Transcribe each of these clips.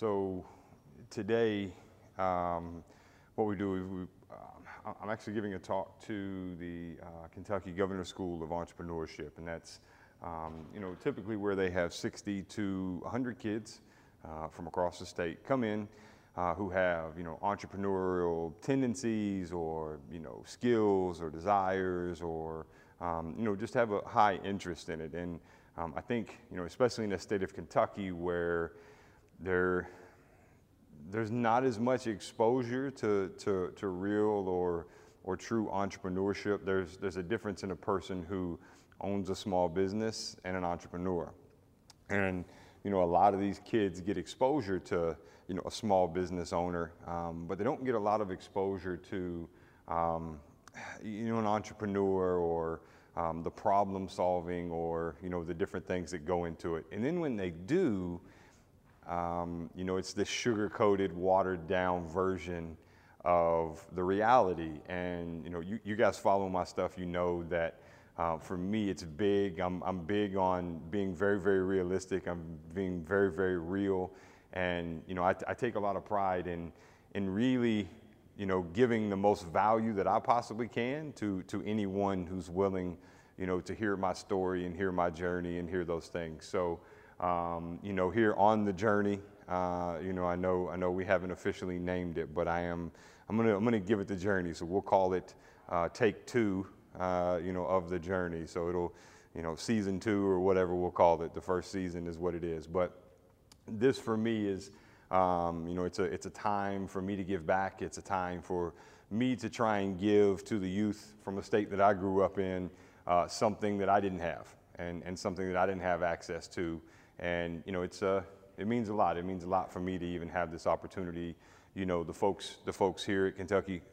So today, what we do, I'm actually giving a talk to the Kentucky Governor School of Entrepreneurship, and that's typically where they have 60 to 100 kids from across the state come in who have entrepreneurial tendencies or skills or desires or just have a high interest in it. And I think especially in the state of Kentucky where there's not as much exposure to real or true entrepreneurship. There's a difference in a person who owns a small business and an entrepreneur. And a lot of these kids get exposure to a small business owner, but they don't get a lot of exposure to an entrepreneur or the problem solving or the different things that go into it. And then when they do, it's this sugar-coated, watered-down version of the reality. And you guys follow my stuff. You know that for me, it's big. I'm big on being very, very realistic. I'm being very, very real. And I take a lot of pride in really giving the most value that I possibly can to anyone who's willing to hear my story and hear my journey and hear those things. So. Here on the journey, I know we haven't officially named it, but I'm gonna give it the journey. So we'll call it take two, of the journey. So it'll, season 2 or whatever we'll call it. The first season is what it is. But this for me is, it's a time for me to give back. It's a time for me to try and give to the youth from a state that I grew up in something that I didn't have and something that I didn't have access to. And it means a lot. It means a lot for me to even have this opportunity. The folks here at Kentucky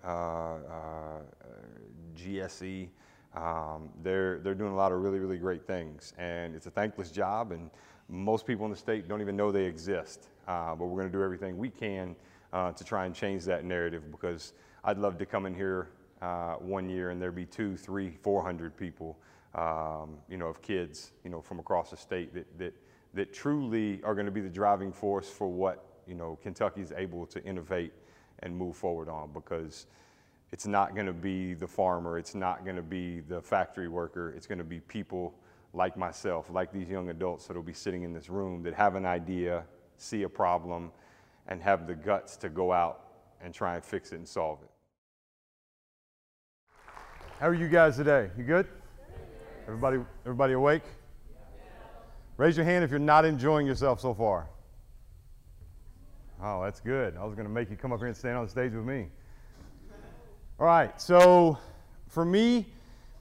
GSE, they're doing a lot of really, really great things. And it's a thankless job, and most people in the state don't even know they exist. But we're going to do everything we can to try and change that narrative, because I'd love to come in here one year and there'd be 200, 300, 400 people, of kids, from across the state that truly are going to be the driving force for what Kentucky's able to innovate and move forward on. Because it's not going to be the farmer, it's not going to be the factory worker, it's going to be people like myself, like these young adults that'll be sitting in this room that have an idea, see a problem, and have the guts to go out and try and fix it and solve it. How are you guys today? You good? Everybody awake? Raise your hand if you're not enjoying yourself so far. Oh, that's good. I was going to make you come up here and stand on the stage with me. All right, so for me,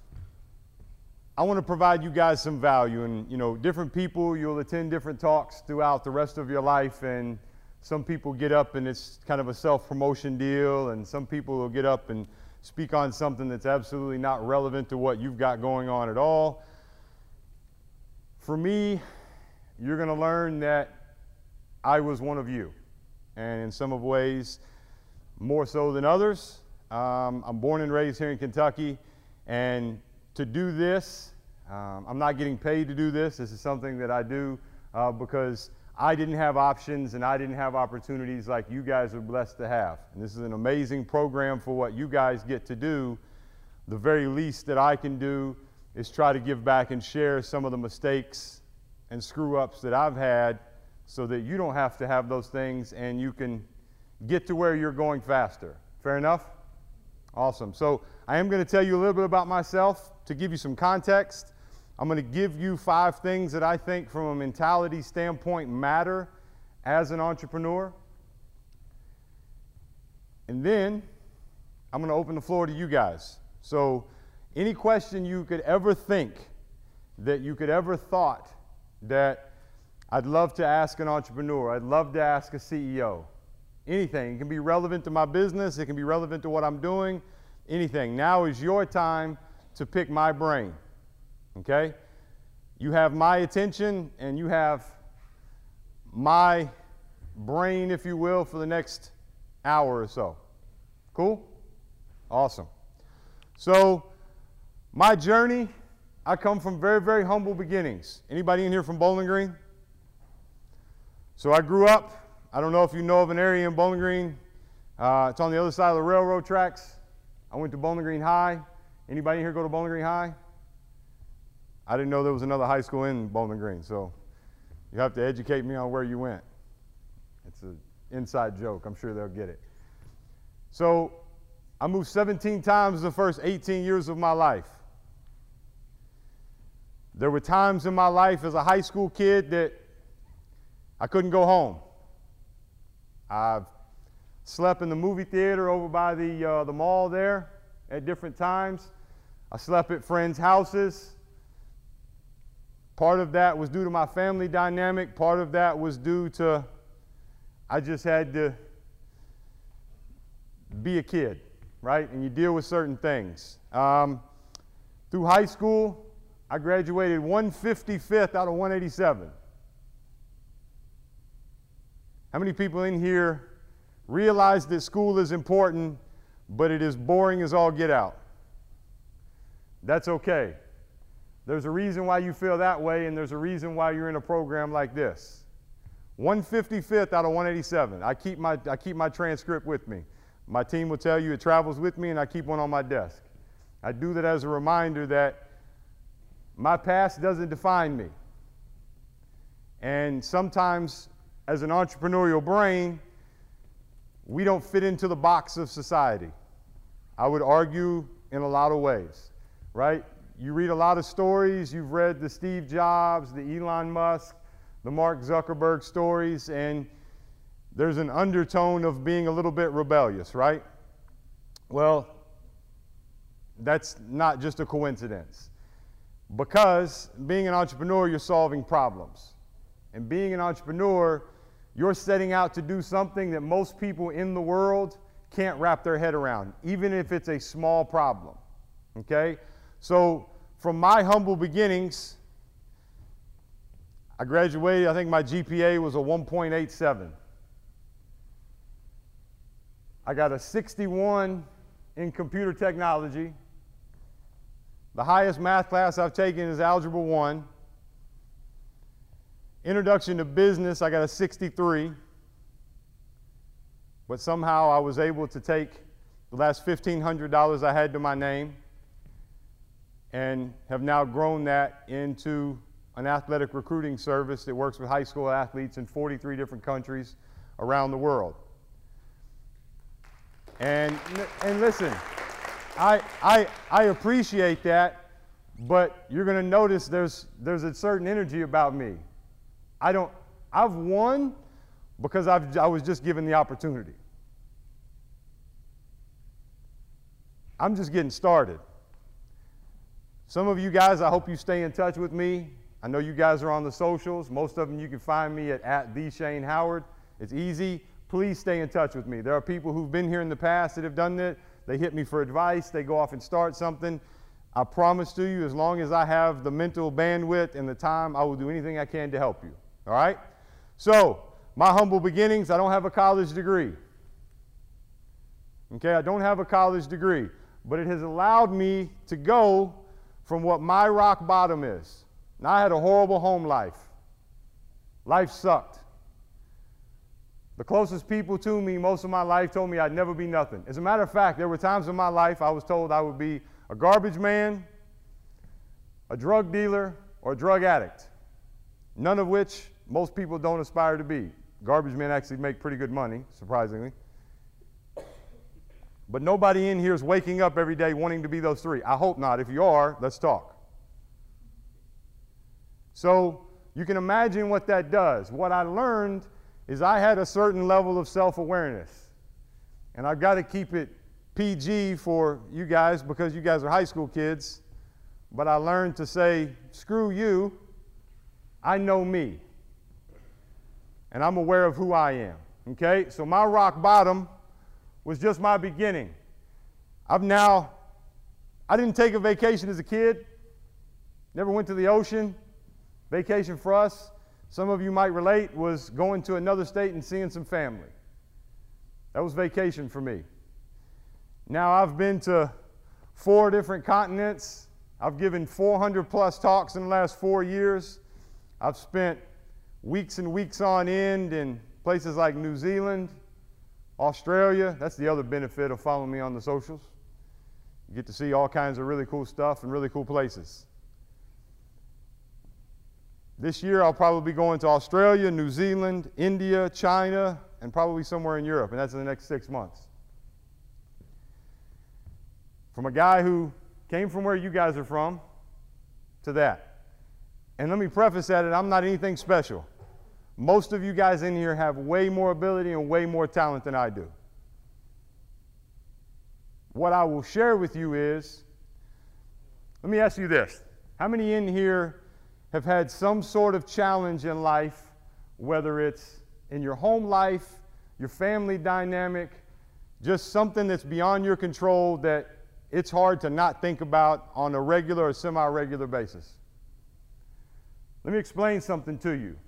I want to provide you guys some value. And, different people, you'll attend different talks throughout the rest of your life. And some people get up and it's kind of a self-promotion deal. And some people will get up and speak on something that's absolutely not relevant to what you've got going on at all. For me, you're going to learn that I was one of you, and in some ways, more so than others. I'm born and raised here in Kentucky, and to do this, I'm not getting paid to do this. This is something that I do because I didn't have options and I didn't have opportunities like you guys are blessed to have. And this is an amazing program for what you guys get to do. The very least that I can do is try to give back and share some of the mistakes and screw-ups that I've had so that you don't have to have those things and you can get to where you're going faster. Fair enough? Awesome. So I am going to tell you a little bit about myself to give you some context. I'm going to give you 5 things that I think from a mentality standpoint matter as an entrepreneur. And then I'm going to open the floor to you guys. So any question you could ever think, that you could ever thought that I'd love to ask an entrepreneur, I'd love to ask a CEO, anything. It can be relevant to my business, it can be relevant to what I'm doing, anything. Now is your time to pick my brain, okay? You have my attention and you have my brain, if you will, for the next hour or so. Cool? Awesome. So, my journey, I come from very, very humble beginnings. Anybody in here from Bowling Green? So I grew up I don't know if you know of an area in Bowling Green. It's on the other side of the railroad tracks. I went to Bowling Green High. Anybody here go to Bowling Green High? I didn't know there was another high school in Bowling Green, so you have to educate me on where you went. It's an inside joke. I'm sure they'll get it. So I moved 17 times the first 18 years of my life. There were times in my life as a high school kid that I couldn't go home. I've slept in the movie theater over by the mall there at different times. I slept at friends' houses. Part of that was due to my family dynamic. Part of that was due to I just had to be a kid, right? And you deal with certain things. Through high school, I graduated 155th out of 187. How many people in here realize that school is important, but it is boring as all get out? That's okay. There's a reason why you feel that way, and there's a reason why you're in a program like this. 155th out of 187. I keep my transcript with me. My team will tell you it travels with me, and I keep one on my desk. I do that as a reminder that my past doesn't define me. And sometimes, as an entrepreneurial brain, we don't fit into the box of society. I would argue in a lot of ways, right? You read a lot of stories. You've read the Steve Jobs, the Elon Musk, the Mark Zuckerberg stories, and there's an undertone of being a little bit rebellious, right? Well, that's not just a coincidence. Because being an entrepreneur, you're solving problems. And being an entrepreneur, you're setting out to do something that most people in the world can't wrap their head around, even if it's a small problem, okay? So from my humble beginnings, I graduated, I think my GPA was a 1.87. I got a 61 in computer technology. The highest math class I've taken is Algebra 1. Introduction to business, I got a 63. But somehow I was able to take the last $1,500 I had to my name and have now grown that into an athletic recruiting service that works with high school athletes in 43 different countries around the world. And listen, I appreciate that, but you're going to notice there's a certain energy about me. I've won because I was just given the opportunity. I'm just getting started. Some of you guys, I hope you stay in touch with me. I know you guys are on the socials. Most of them you can find me at @TheShaneHoward. It's easy. Please stay in touch with me. There are people who've been here in the past that have done that. They hit me for advice. They go off and start something. I promise to you, as long as I have the mental bandwidth and the time, I will do anything I can to help you. All right? So, my humble beginnings, I don't have a college degree. Okay, I don't have a college degree, but it has allowed me to go from what my rock bottom is. Now, I had a horrible home life. Life sucked. The closest people to me most of my life told me I'd never be nothing. As a matter of fact, there were times in my life I was told I would be a garbage man, a drug dealer, or a drug addict, none of which most people don't aspire to be. Garbage men actually make pretty good money, surprisingly. But nobody in here is waking up every day wanting to be those three. I hope not. If you are, let's talk. So you can imagine what that does. What I learned is I had a certain level of self-awareness. And I've got to keep it PG for you guys because you guys are high school kids. But I learned to say, screw you, I know me. And I'm aware of who I am. Okay? So my rock bottom was just my beginning. I didn't take a vacation as a kid. Never went to the ocean. Vacation for us, some of you might relate, was going to another state and seeing some family. That was vacation for me. Now I've been to 4 different continents. I've given 400 plus talks in the last 4 years. I've spent weeks and weeks on end in places like New Zealand, Australia. That's the other benefit of following me on the socials. You get to see all kinds of really cool stuff and really cool places. This year I'll probably be going to Australia, New Zealand, India, China, and probably somewhere in Europe, and that's in the next 6 months. From a guy who came from where you guys are from to that. And let me preface that I'm not anything special. Most of you guys in here have way more ability and way more talent than I do. What I will share with you is, let me ask you this. How many in here have had some sort of challenge in life, whether it's in your home life, your family dynamic, just something that's beyond your control that it's hard to not think about on a regular or semi-regular basis? Let me explain something to you.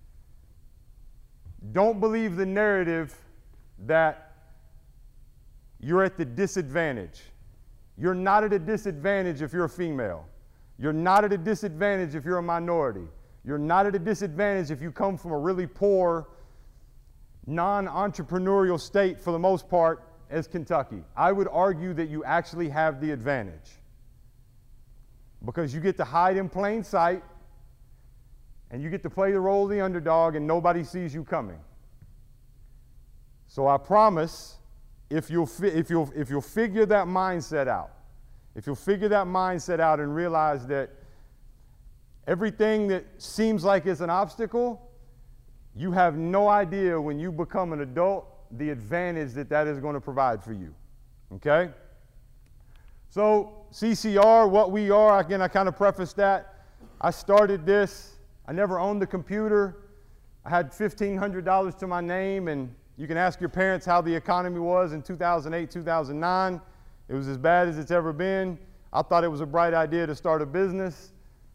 Don't believe the narrative that you're at the disadvantage. You're not at a disadvantage if you're a female. You're not at a disadvantage if you're a minority. You're not at a disadvantage if you come from a really poor, non-entrepreneurial state for the most part as Kentucky. I would argue that you actually have the advantage because you get to hide in plain sight and you get to play the role of the underdog and nobody sees you coming. So I promise, if you'll figure that mindset out, if you'll figure that mindset out and realize that everything that seems like it's an obstacle, you have no idea when you become an adult the advantage that is going to provide for you. Okay? So CCR, what we are, again, I kind of prefaced that. I started this. I never owned a computer. I had $1,500 to my name, and you can ask your parents how the economy was in 2008, 2009. It was as bad as it's ever been. I thought it was a bright idea to start a business.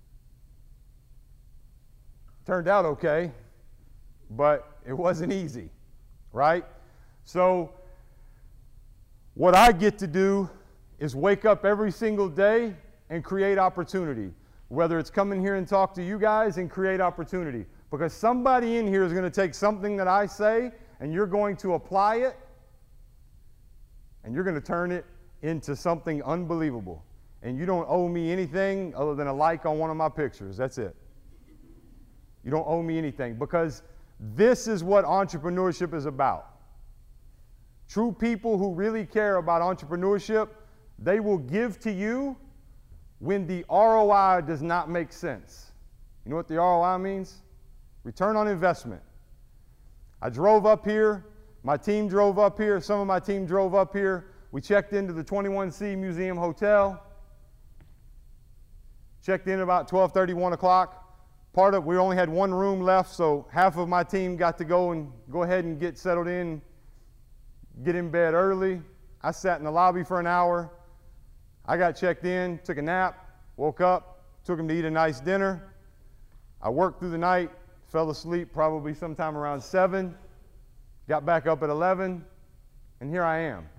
Turned out okay, but it wasn't easy, right? So what I get to do is wake up every single day and create opportunity, whether it's come in here and talk to you guys and create opportunity, because somebody in here is going to take something that I say and you're going to apply it and you're going to turn it into something unbelievable. And you don't owe me anything other than a like on one of my pictures. That's it. You don't owe me anything, because this is what entrepreneurship is about. True people who really care about entrepreneurship, they will give to you when the ROI does not make sense. You know what the ROI means? Return on investment. I drove up here. My team drove up here. Some of my team drove up here. We checked into the 21C Museum Hotel. Checked in about 12:30, 1 o'clock. We only had one room left, so half of my team got to go ahead and get settled in, get in bed early. I sat in the lobby for an hour. I got checked in, took a nap, woke up, took them to eat a nice dinner. I worked through the night, fell asleep probably sometime around 7, got back up at 11, and here I am.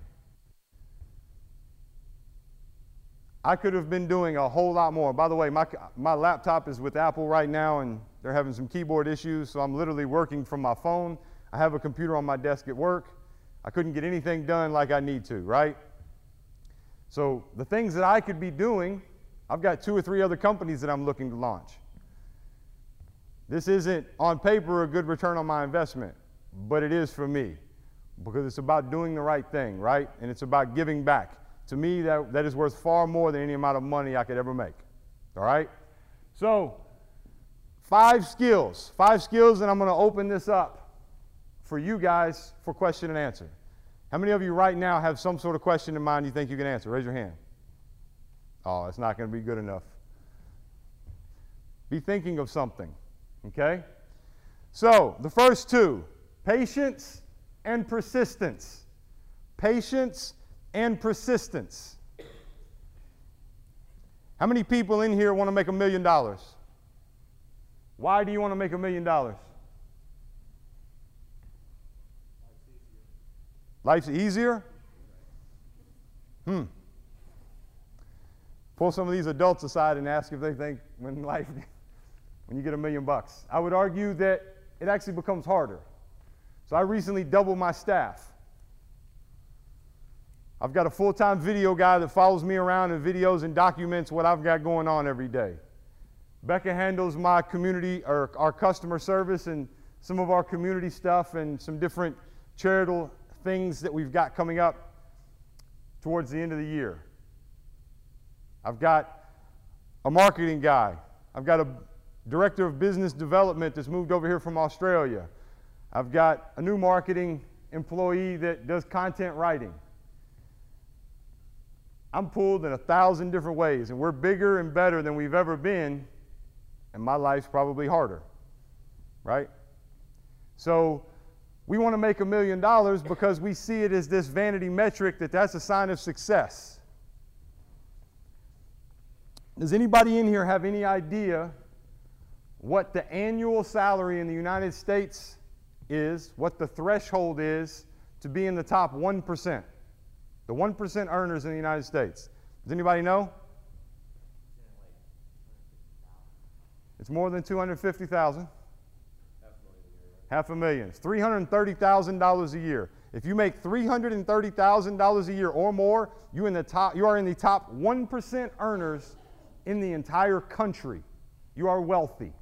I could have been doing a whole lot more. By the way, my laptop is with Apple right now, and they're having some keyboard issues, so I'm literally working from my phone. I have a computer on my desk at work. I couldn't get anything done like I need to, right? So the things that I could be doing, I've got 2 or 3 other companies that I'm looking to launch. This isn't on paper a good return on my investment, but it is for me, because it's about doing the right thing, right? And it's about giving back. To me, that is worth far more than any amount of money I could ever make, all right? So 5 skills, and I'm going to open this up for you guys for question and answer. How many of you right now have some sort of question in mind you think you can answer? Raise your hand. Oh, it's not going to be good enough. Be thinking of something, okay? So the first 2, patience and persistence. Patience and persistence. How many people in here want to make $1 million? Why do you want to make $1 million? Life's easier? Pull some of these adults aside and ask if they think when you get $1 million. I would argue that it actually becomes harder. So I recently doubled my staff. I've got a full-time video guy that follows me around in videos and documents what I've got going on every day. Becca handles my community, or our customer service, and some of our community stuff and some different charitable things that we've got coming up towards the end of the year. I've got a marketing guy. I've got a director of business development that's moved over here from Australia. I've got a new marketing employee that does content writing. I'm pulled in 1,000 different ways, and we're bigger and better than we've ever been, and my life's probably harder, right? So we want to make $1 million because we see it as this vanity metric that's a sign of success. Does anybody in here have any idea what the annual salary in the United States is, what the threshold is to be in the top 1%? The 1% earners in the United States. Does anybody know? It's more than 250,000. $500,000. It's $330,000 a year. If you make $330,000 a year or more, you are in the top 1% earners in the entire country. You are wealthy.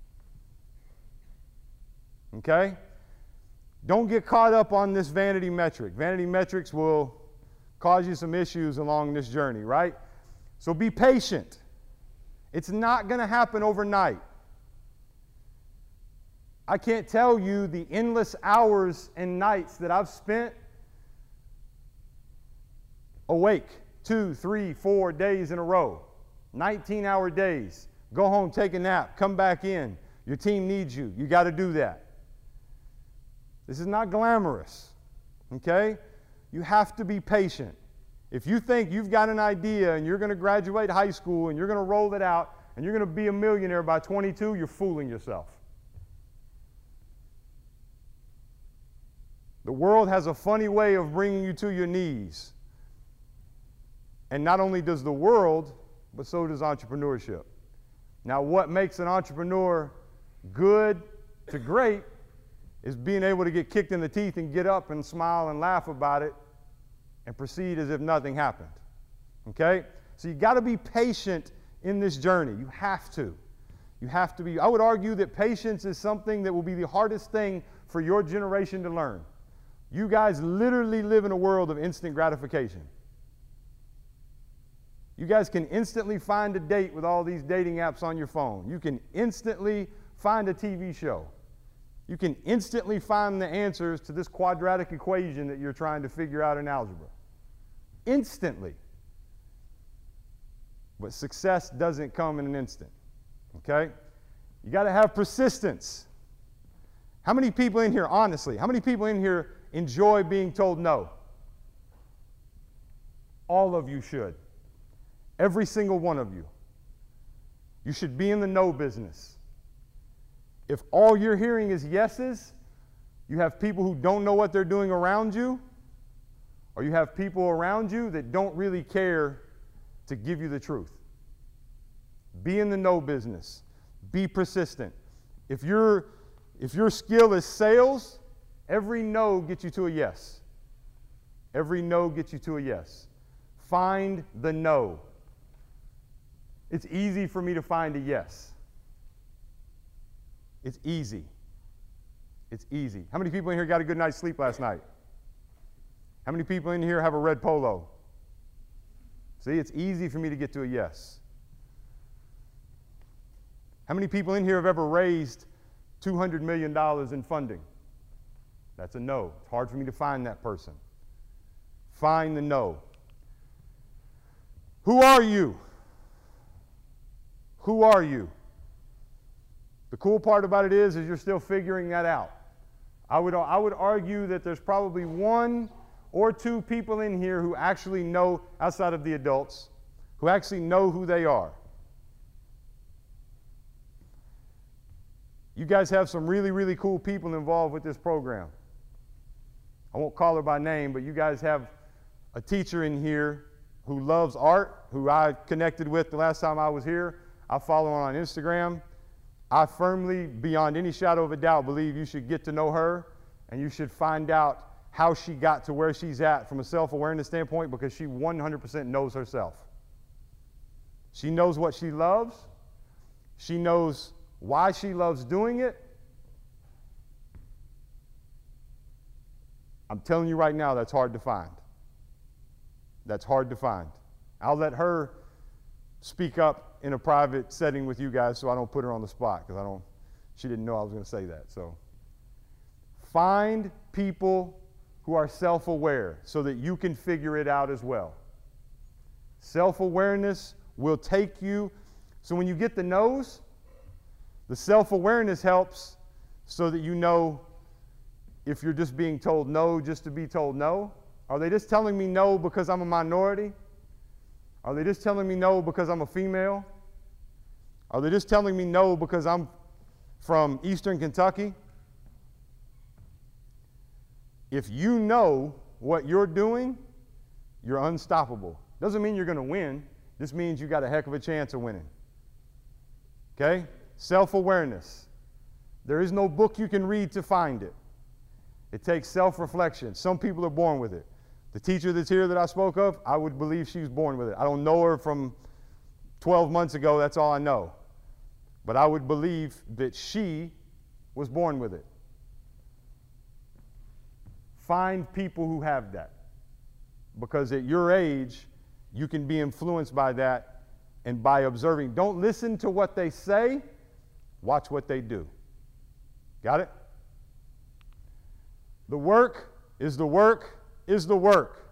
Okay? Don't get caught up on this vanity metric. Vanity metrics will cause you some issues along this journey, right? So be patient. It's not going to happen overnight. I can't tell you the endless hours and nights that I've spent awake 2, 3, 4 days in a row. 19-hour days. Go home, take a nap, come back in. Your team needs you. You got to do that. This is not glamorous, okay? You have to be patient. If you think you've got an idea and you're going to graduate high school and you're going to roll it out and you're going to be a millionaire by 22, you're fooling yourself. The world has a funny way of bringing you to your knees. And not only does the world, but so does entrepreneurship. Now, what makes an entrepreneur good to great is being able to get kicked in the teeth and get up and smile and laugh about it and proceed as if nothing happened. Okay? So you got to be patient in this journey. You have to. You have to be. I would argue that patience is something that will be the hardest thing for your generation to learn. You guys literally live in a world of instant gratification. You guys can instantly find a date with all these dating apps on your phone. You can instantly find a TV show. You can instantly find the answers to this quadratic equation that you're trying to figure out in algebra. Instantly. But success doesn't come in an instant. Okay? You got to have persistence. How many people in here, honestly, how many people in here enjoy being told no? All of you should. Every single one of you. You should be in the no business. If all you're hearing is yeses, you have people who don't know what they're doing around you, or you have people around you that don't really care to give you the truth. Be in the no business. Be persistent. If your skill is sales, every no gets you to a yes. Every no gets you to a yes. Find the no. It's easy for me to find a yes. It's easy. It's easy. How many people in here got a good night's sleep last night? How many people in here have a red polo? See, it's easy for me to get to a yes. How many people in here have ever raised $200 million in funding? That's a no. It's hard for me to find that person. Find the no. Who are you? Who are you? The cool part about it is you're still figuring that out. I would argue that there's probably 1 or 2 people in here who actually know, outside of the adults, who actually know who they are. You guys have some really, really cool people involved with this program. I won't call her by name, but you guys have a teacher in here who loves art, who I connected with the last time I was here. I follow her on Instagram. I firmly, beyond any shadow of a doubt, believe you should get to know her and you should find out how she got to where she's at from a self-awareness standpoint, because she 100% knows herself. She knows what she loves. She knows why she loves doing it. I'm telling you right now, that's hard to find. That's hard to find. I'll let her speak up in a private setting with you guys so I don't put her on the spot, because she didn't know I was going to say that. So find people who are self-aware so that you can figure it out as well. Self-awareness will take you. So when you get the no's, the self-awareness helps so that you know if you're just being told no just to be told no. Are they just telling me no because I'm a minority? Are they just telling me no because I'm a female? Are they just telling me no because I'm from Eastern Kentucky? If you know what you're doing, you're unstoppable. Doesn't mean you're going to win. This means you got a heck of a chance of winning. Okay? Self-awareness. There is no book you can read to find it. It takes self-reflection. Some people are born with it. The teacher that's here that I spoke of, I would believe she was born with it. I don't know her from 12 months ago. That's all I know. But I would believe that she was born with it. Find people who have that. Because at your age, you can be influenced by that and by observing. Don't listen to what they say. Watch what they do. Got it? The work is the work is the work.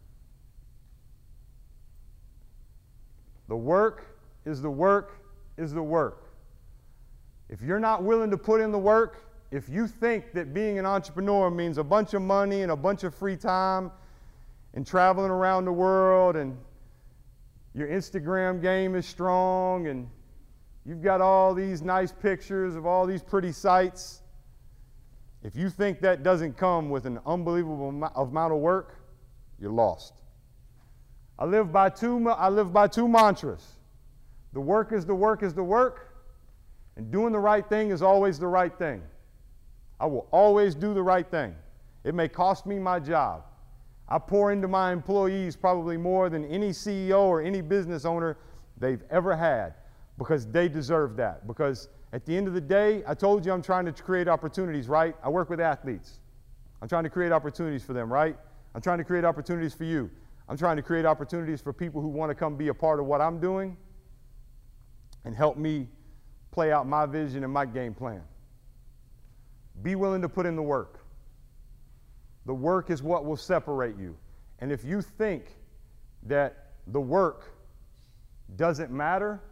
The work is the work is the work. If you're not willing to put in the work, if you think that being an entrepreneur means a bunch of money and a bunch of free time and traveling around the world and your Instagram game is strong and you've got all these nice pictures of all these pretty sites, if you think that doesn't come with an unbelievable amount of work, you're lost. I live by two mantras. The work is the work is the work, and doing the right thing is always the right thing. I will always do the right thing. It may cost me my job. I pour into my employees probably more than any CEO or any business owner they've ever had, because they deserve that. Because at the end of the day, I told you I'm trying to create opportunities, right? I work with athletes. I'm trying to create opportunities for them, right? I'm trying to create opportunities for you. I'm trying to create opportunities for people who want to come be a part of what I'm doing and help me play out my vision and my game plan. Be willing to put in the work. The work is what will separate you. And if you think that the work doesn't matter,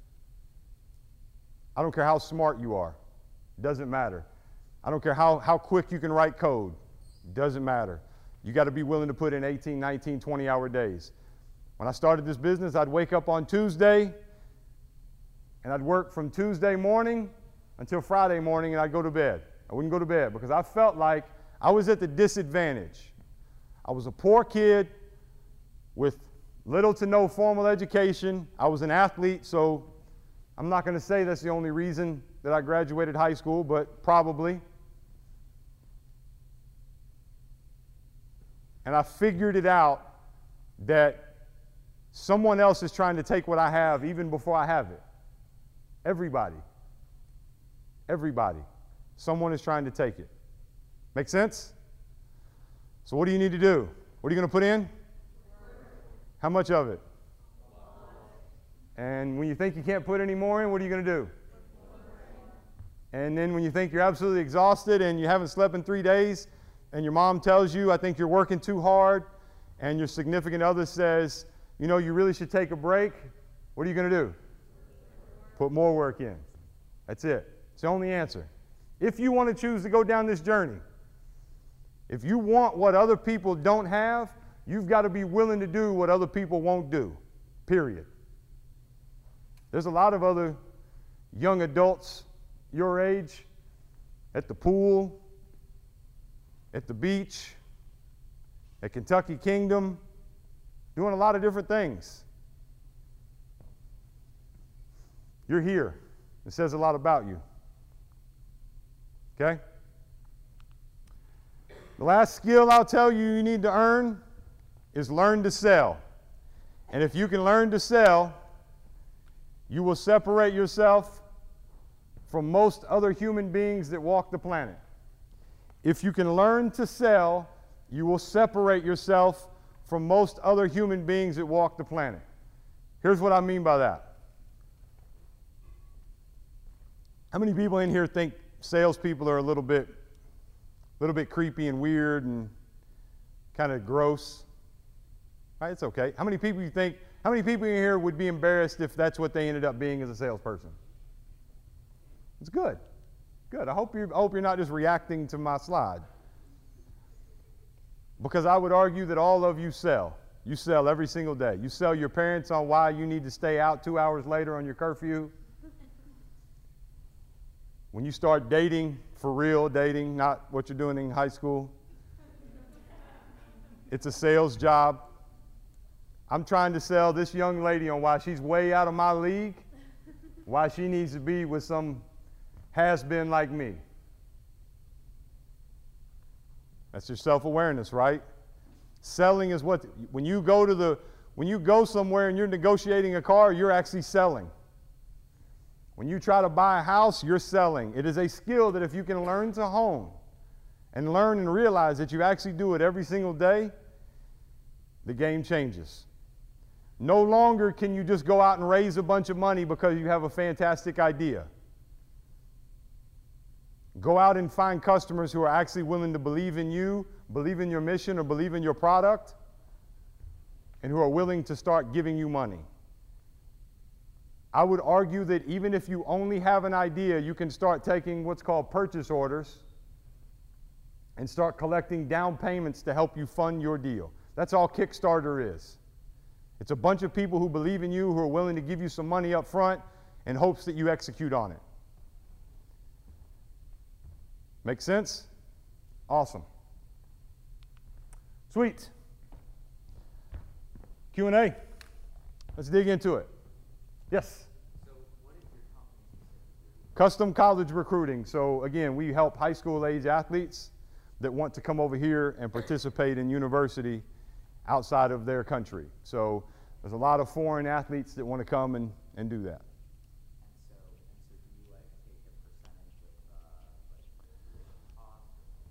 I don't care how smart you are. It doesn't matter. I don't care how quick you can write code. It doesn't matter. You got to be willing to put in 18, 19, 20-hour days. When I started this business, I'd wake up on Tuesday, and I'd work from Tuesday morning until Friday morning, and I'd go to bed. I wouldn't go to bed because I felt like I was at the disadvantage. I was a poor kid with little to no formal education. I was an athlete, so I'm not going to say that's the only reason that I graduated high school, but probably. And I figured it out that someone else is trying to take what I have even before I have it. Everybody. Everybody. Someone is trying to take it. Make sense? So what do you need to do? What are you going to put in? How much of it? And when you think you can't put any more in, what are you going to do? And then when you think you're absolutely exhausted and you haven't slept in 3 days, and your mom tells you, I think you're working too hard, and your significant other says, you know, you really should take a break, what are you going to do? Put more work in. That's it. It's the only answer. If you want to choose to go down this journey, if you want what other people don't have, you've got to be willing to do what other people won't do, period. There's a lot of other young adults your age at the pool, at the beach, at Kentucky Kingdom, doing a lot of different things. You're here. It says a lot about you. Okay? The last skill I'll tell you you need to earn is learn to sell. And if you can learn to sell, you will separate yourself from most other human beings that walk the planet. If you can learn to sell, you will separate yourself from most other human beings that walk the planet. Here's what I mean by that. How many people in here think salespeople are a little bit creepy and weird and kind of gross? Right, it's okay. How many people in here would be embarrassed if that's what they ended up being as a salesperson? It's good. Good. I hope you're not just reacting to my slide. Because I would argue that all of you sell. You sell every single day. You sell your parents on why you need to stay out 2 hours later on your curfew. When you start dating, for real dating, not what you're doing in high school, it's a sales job. I'm trying to sell this young lady on why she's way out of my league, why she needs to be with some has-been like me. That's your self-awareness, right? Selling is what, when you go somewhere and you're negotiating a car, you're actually selling. When you try to buy a house, you're selling. It is a skill that if you can learn to hone and learn and realize that you actually do it every single day, the game changes. No longer can you just go out and raise a bunch of money because you have a fantastic idea. Go out and find customers who are actually willing to believe in you, believe in your mission, or believe in your product, and who are willing to start giving you money. I would argue that even if you only have an idea, you can start taking what's called purchase orders and start collecting down payments to help you fund your deal. That's all Kickstarter is. It's a bunch of people who believe in you, who are willing to give you some money up front in hopes that you execute on it. Make sense? Awesome. Sweet. Q&A. Let's dig into it. Yes? So what is your company? Custom College Recruiting. So again, we help high school age athletes that want to come over here and participate in university outside of their country. So there's a lot of foreign athletes that want to come and do that. And so do you like take a percentage of cost?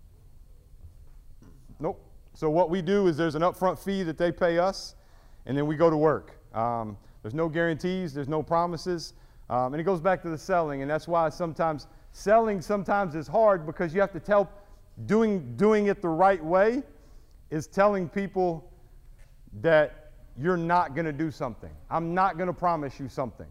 Nope. So what we do is there's an upfront fee that they pay us, and then we go to work. There's no guarantees, there's no promises, and it goes back to the selling, and that's why selling sometimes is hard, because you have to tell, doing it the right way is telling people that you're not going to do something. I'm not going to promise you something.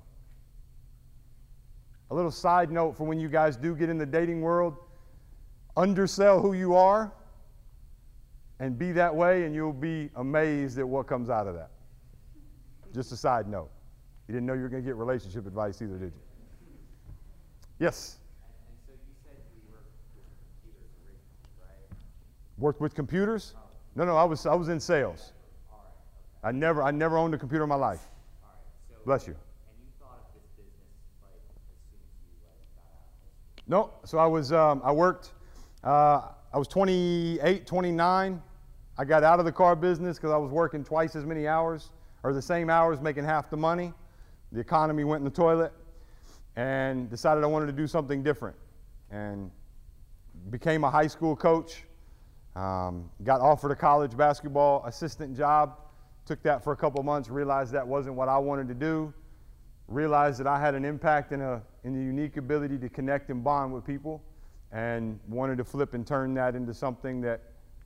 A little side note for when you guys do get in the dating world, undersell who you are and be that way, and you'll be amazed at what comes out of that. Just a side note. You didn't know you were going to get relationship advice either, did you? Yes? And so you said you worked with computers originally, right? Worked with computers? No, I was in sales. All right, okay. I never owned a computer in my life. All right, so Bless you. And you thought of this business like as soon as you got out of high school? No, so I worked, I was 28, 29. I got out of the car business because I was working twice as many hours, or the same hours, making half the money. The economy went in the toilet, and decided I wanted to do something different, and became a high school coach. Got offered a college basketball assistant job, took that for a couple months, realized that wasn't what I wanted to do, realized that I had an impact in the unique ability to connect and bond with people, and wanted to flip and turn that into something that,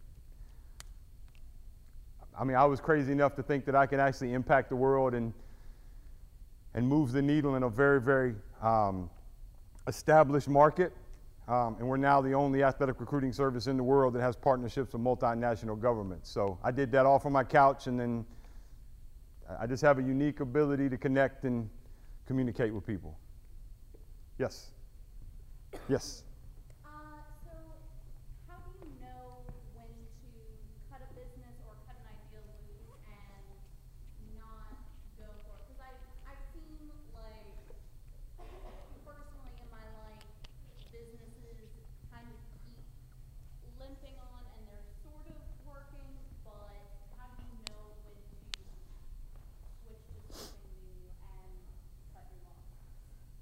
I was crazy enough to think that I could actually impact the world and move the needle in a very, very established market. And we're now the only athletic recruiting service in the world that has partnerships with multinational governments. So I did that all from my couch, and then I just have a unique ability to connect and communicate with people. Yes? Yes? So how do you know when to cut a business or cut an idea loose and not go for it? Because I've seen, like, personally in my life, businesses kind of keep limping on and they're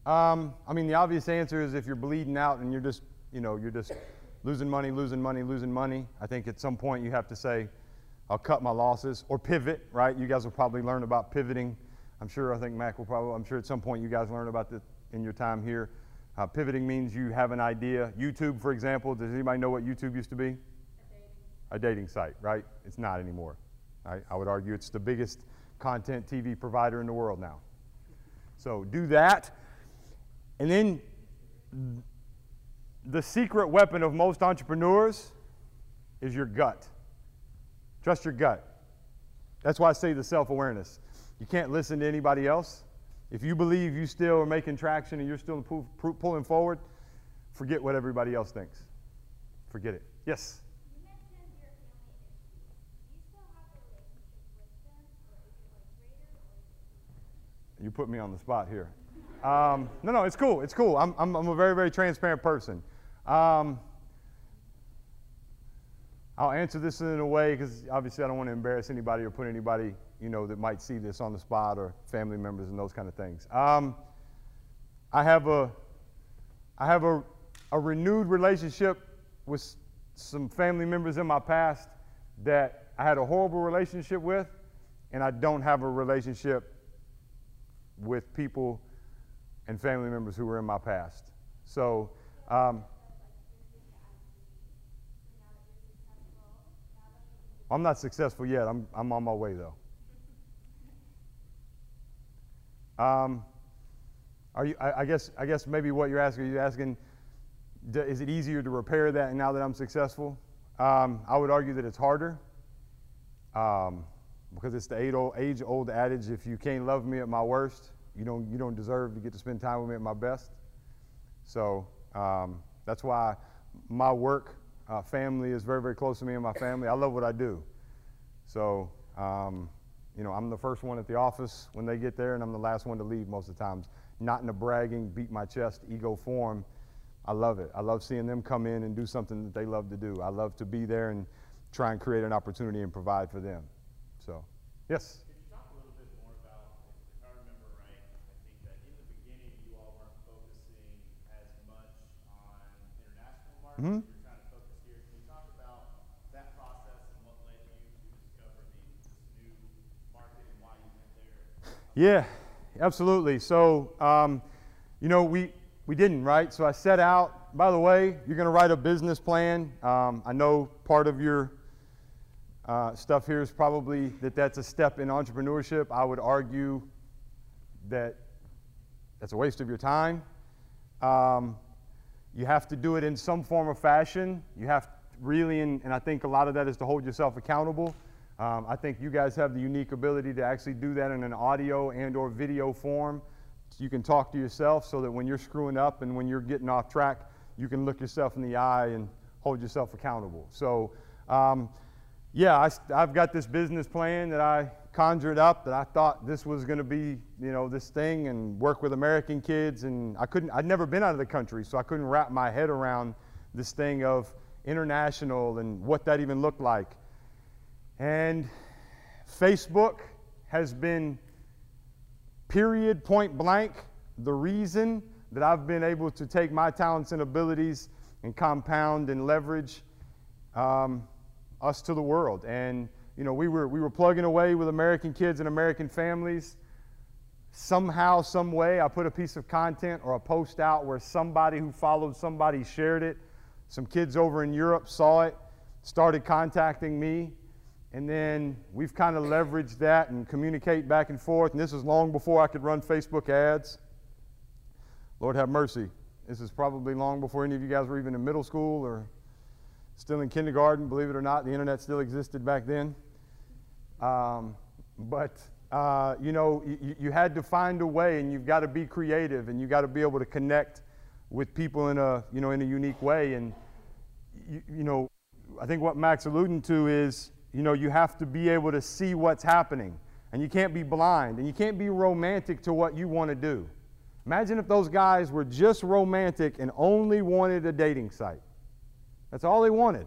I mean, the obvious answer is if you're bleeding out and you're just, you're just losing money, losing money, losing money. I think at some point you have to say, I'll cut my losses or pivot, right? You guys will probably learn about pivoting. I think Mac will probably, I'm sure at some point you guys learn about this in your time here. Pivoting means you have an idea. YouTube, for example, does anybody know what YouTube used to be? A dating site, right? It's not anymore. I would argue it's the biggest content TV provider in the world now. So do that. And then the secret weapon of most entrepreneurs is your gut. Trust your gut. That's why I say the self-awareness. You can't listen to anybody else. If you believe you still are making traction and you're still pulling forward, forget what everybody else thinks. Forget it. Yes? You mentioned your family issues. Do you still have a relationship with them, or is it like greater, or is it? You put me on the spot here. No, it's cool. It's cool. I'm a very, very transparent person. I'll answer this in a way because obviously I don't want to embarrass anybody or put anybody, that might see this on the spot or family members and those kind of things. I have a renewed relationship with some family members in my past that I had a horrible relationship with, and I don't have a relationship with people and family members who were in my past. So, I'm not successful yet. I'm on my way though. I guess maybe what you're asking, is it easier to repair that now that I'm successful? I would argue that it's harder because it's the age-old adage: if you can't love me at my worst, you don't deserve to get to spend time with me at my best. So that's why my work. Family is very, very close to me and my family. I love what I do. So, I'm the first one at the office when they get there, and I'm the last one to leave most of the times. Not in a bragging, beat my chest, ego form. I love it. I love seeing them come in and do something that they love to do. I love to be there and try and create an opportunity and provide for them. So, yes? Could you talk a little bit more about, if I remember right, I think that in the beginning you all weren't focusing as much on international markets. Mm-hmm. Yeah, absolutely. So, we didn't, right? So I set out, by the way, you're going to write a business plan. I know part of your stuff here is probably that's a step in entrepreneurship. I would argue that that's a waste of your time. You have to do it in some form or fashion. You have really, and I think a lot of that is to hold yourself accountable. I think you guys have the unique ability to actually do that in an audio and or video form. You can talk to yourself so that when you're screwing up and when you're getting off track, you can look yourself in the eye and hold yourself accountable. So, I've got this business plan that I conjured up that I thought this was going to be, this thing and work with American kids. And I'd never been out of the country, so I couldn't wrap my head around this thing of international and what that even looked like. And Facebook has been, period, point blank, the reason that I've been able to take my talents and abilities and compound and leverage us to the world. And we were plugging away with American kids and American families. Somehow, some way, I put a piece of content or a post out where somebody who followed somebody shared it. Some kids over in Europe saw it, started contacting me. And then we've kind of leveraged that and communicate back and forth. And this is long before I could run Facebook ads. Lord have mercy. This is probably long before any of you guys were even in middle school or still in kindergarten. Believe it or not, the internet still existed back then. You had to find a way, and you've got to be creative, and you've got to be able to connect with people in a unique way. And I think what Mac's alluding to is, you have to be able to see what's happening, and you can't be blind, and you can't be romantic to what you want to do. Imagine if those guys were just romantic and only wanted a dating site. That's all they wanted.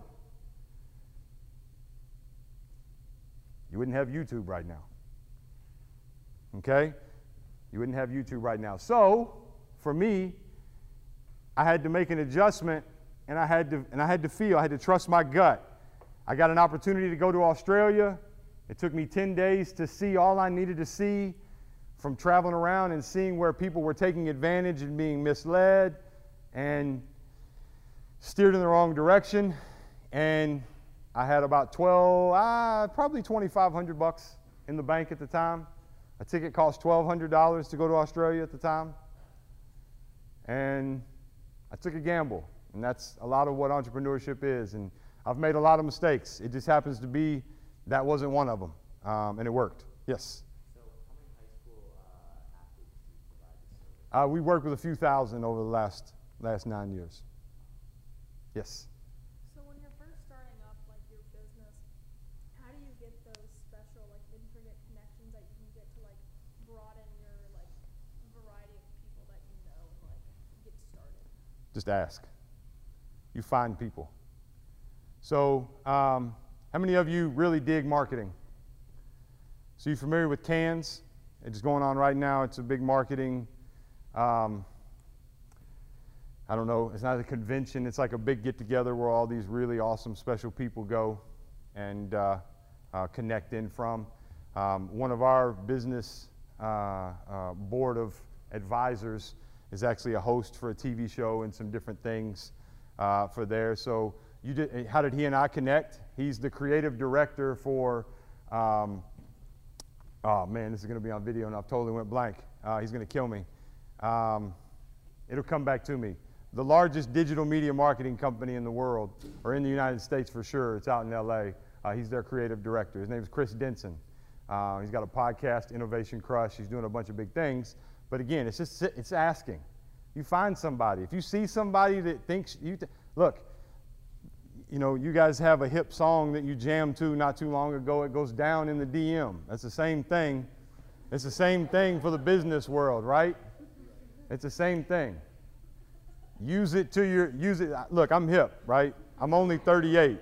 You wouldn't have YouTube right now. Okay? You wouldn't have YouTube right now. So, for me, I had to make an adjustment, and I had to trust my gut. I got an opportunity to go to Australia. It took me 10 days to see all I needed to see from traveling around and seeing where people were taking advantage and being misled and steered in the wrong direction. And I had about probably $2,500 in the bank at the time. A ticket cost $1,200 to go to Australia at the time. And I took a gamble, and that's a lot of what entrepreneurship is. And I've made a lot of mistakes. It just happens to be that wasn't one of them, and it worked. Yes? So how many high school athletes do you provide this service? We worked with a few thousand over the last 9 years. Yes? So when you're first starting up like your business, how do you get those special like intricate connections that you can get to like broaden your like variety of people that you know and like get started? Just ask. You find people. So, how many of you really dig marketing? So you familiar with Cannes? It's going on right now. It's a big marketing, I don't know, it's not a convention. It's like a big get-together where all these really awesome, special people go and connect in from. One of our business board of advisors is actually a host for a TV show and some different things for there. So how did he and I connect? He's the creative director for, oh man, this is going to be on video and I've totally went blank. He's going to kill me. It'll come back to me. The largest digital media marketing company in the world, or in the United States for sure. It's out in LA. He's their creative director. His name is Chris Denson. He's got a podcast, Innovation Crush. He's doing a bunch of big things. But again, it's asking. You find somebody. If you see somebody that thinks look, you know, you guys have a hip song that you jammed to not too long ago. It goes down in the DM. That's the same thing. It's the same thing for the business world, right? It's the same thing. Use it. Look, I'm hip, right? I'm only 38.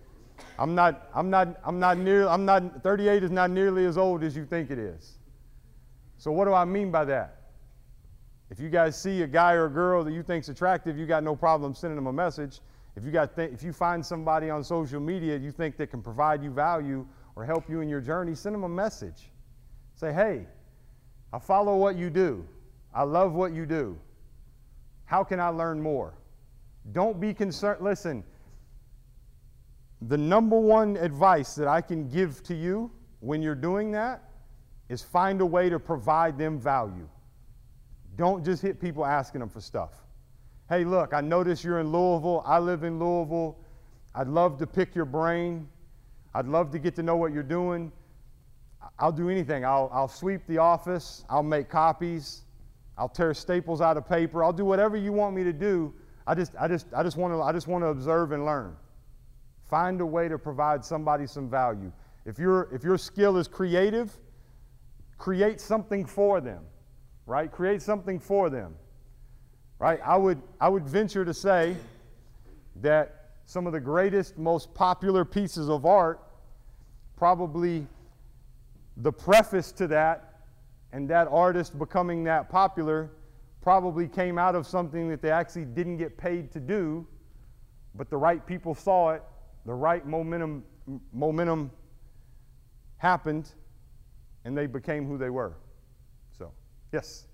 38 is not nearly as old as you think it is. So what do I mean by that? If you guys see a guy or a girl that you think's attractive, you got no problem sending them a message. If you find somebody on social media you think that can provide you value or help you in your journey, send them a message. Say, hey, I follow what you do. I love what you do. How can I learn more? Don't be concerned. Listen, the number one advice that I can give to you when you're doing that is find a way to provide them value. Don't just hit people asking them for stuff. Hey, look, I notice you're in Louisville. I live in Louisville. I'd love to pick your brain. I'd love to get to know what you're doing. I'll do anything. I'll sweep the office. I'll make copies. I'll tear staples out of paper. I'll do whatever you want me to do. I just want to observe and learn. Find a way to provide somebody some value. If your skill is creative, create something for them, right? Create something for them. Right? I would venture to say that some of the greatest, most popular pieces of art, probably the preface to that and that artist becoming that popular probably came out of something that they actually didn't get paid to do, but the right people saw it, the right momentum happened, and they became who they were. So, yes?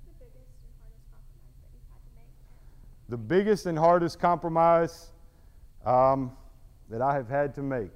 The biggest and hardest compromise that I have had to make.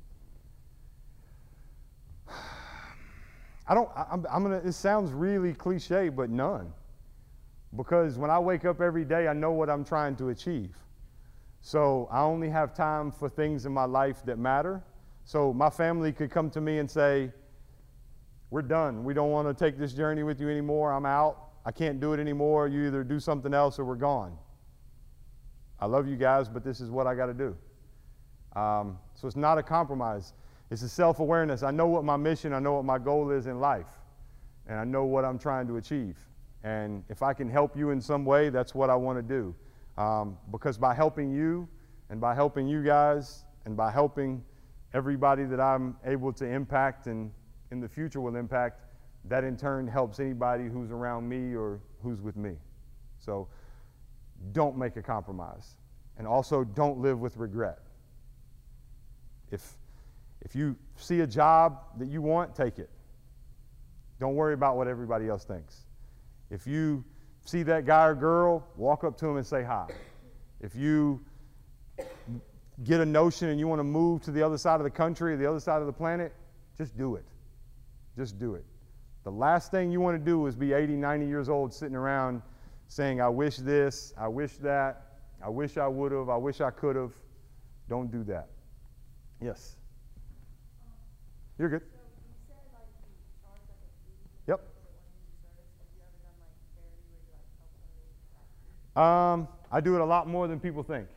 It sounds really cliche, but none. Because when I wake up every day, I know what I'm trying to achieve. So I only have time for things in my life that matter. So my family could come to me and say, we're done. We don't want to take this journey with you anymore. I'm out. I can't do it anymore. You either do something else or we're gone. I love you guys, but this is what I got to do. So it's not a compromise. It's a self-awareness. I know what my mission, I know what my goal is in life, and I know what I'm trying to achieve. And if I can help you in some way, that's what I want to do. Because by helping you, and by helping you guys, and by helping everybody that I'm able to impact and in the future will impact, that in turn helps anybody who's around me or who's with me. So don't make a compromise. And also don't live with regret. If you see a job that you want, take it. Don't worry about what everybody else thinks. If you see that guy or girl, walk up to him and say hi. If you get a notion and you want to move to the other side of the country or the other side of the planet, just do it. Just do it. The last thing you want to do is be 80, 90 years old sitting around saying, I wish this, I wish that, I wish I would have, I wish I could have. Don't do that. Yes? You're good. So you said like you charge like a fee for Yep. for one of these service. Have you ever done like charity where you like help others with that fee? I do it a lot more than people think.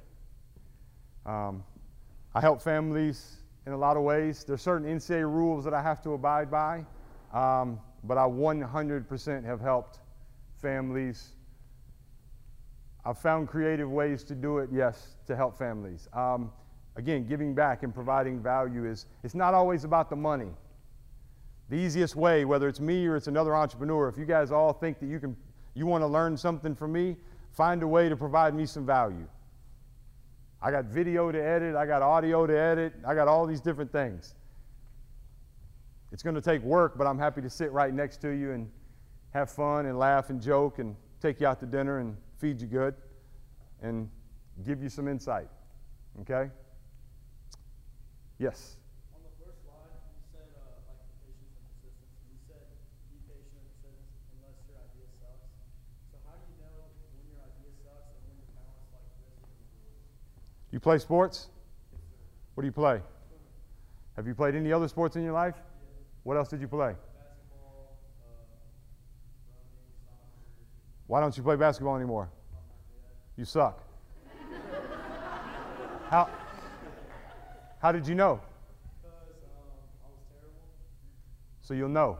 I help families in a lot of ways. There's certain NCAA rules that I have to abide by, but I 100% have helped families. I've found creative ways to do it, yes, to help families. Again, giving back and providing value it's not always about the money. The easiest way, whether it's me or it's another entrepreneur, if you guys all think that you want to learn something from me, find a way to provide me some value. I got video to edit, I got audio to edit, I got all these different things. It's going to take work, but I'm happy to sit right next to you and have fun and laugh and joke and take you out to dinner and feed you good and give you some insight. Okay? Yes? On the first slide, you said like the patience and persistence. And you said be patient and persistent unless your idea sucks. So how do you know when your idea sucks and when to balance like risk and reward? You play sports? Yes, sir. What do you play? Swimming. Have you played any other sports in your life? Yeah. What else did you play? Basketball, running, soccer. Why don't you play basketball anymore? I'm not good at it. You suck. How did you know? Because I was terrible. So you'll know.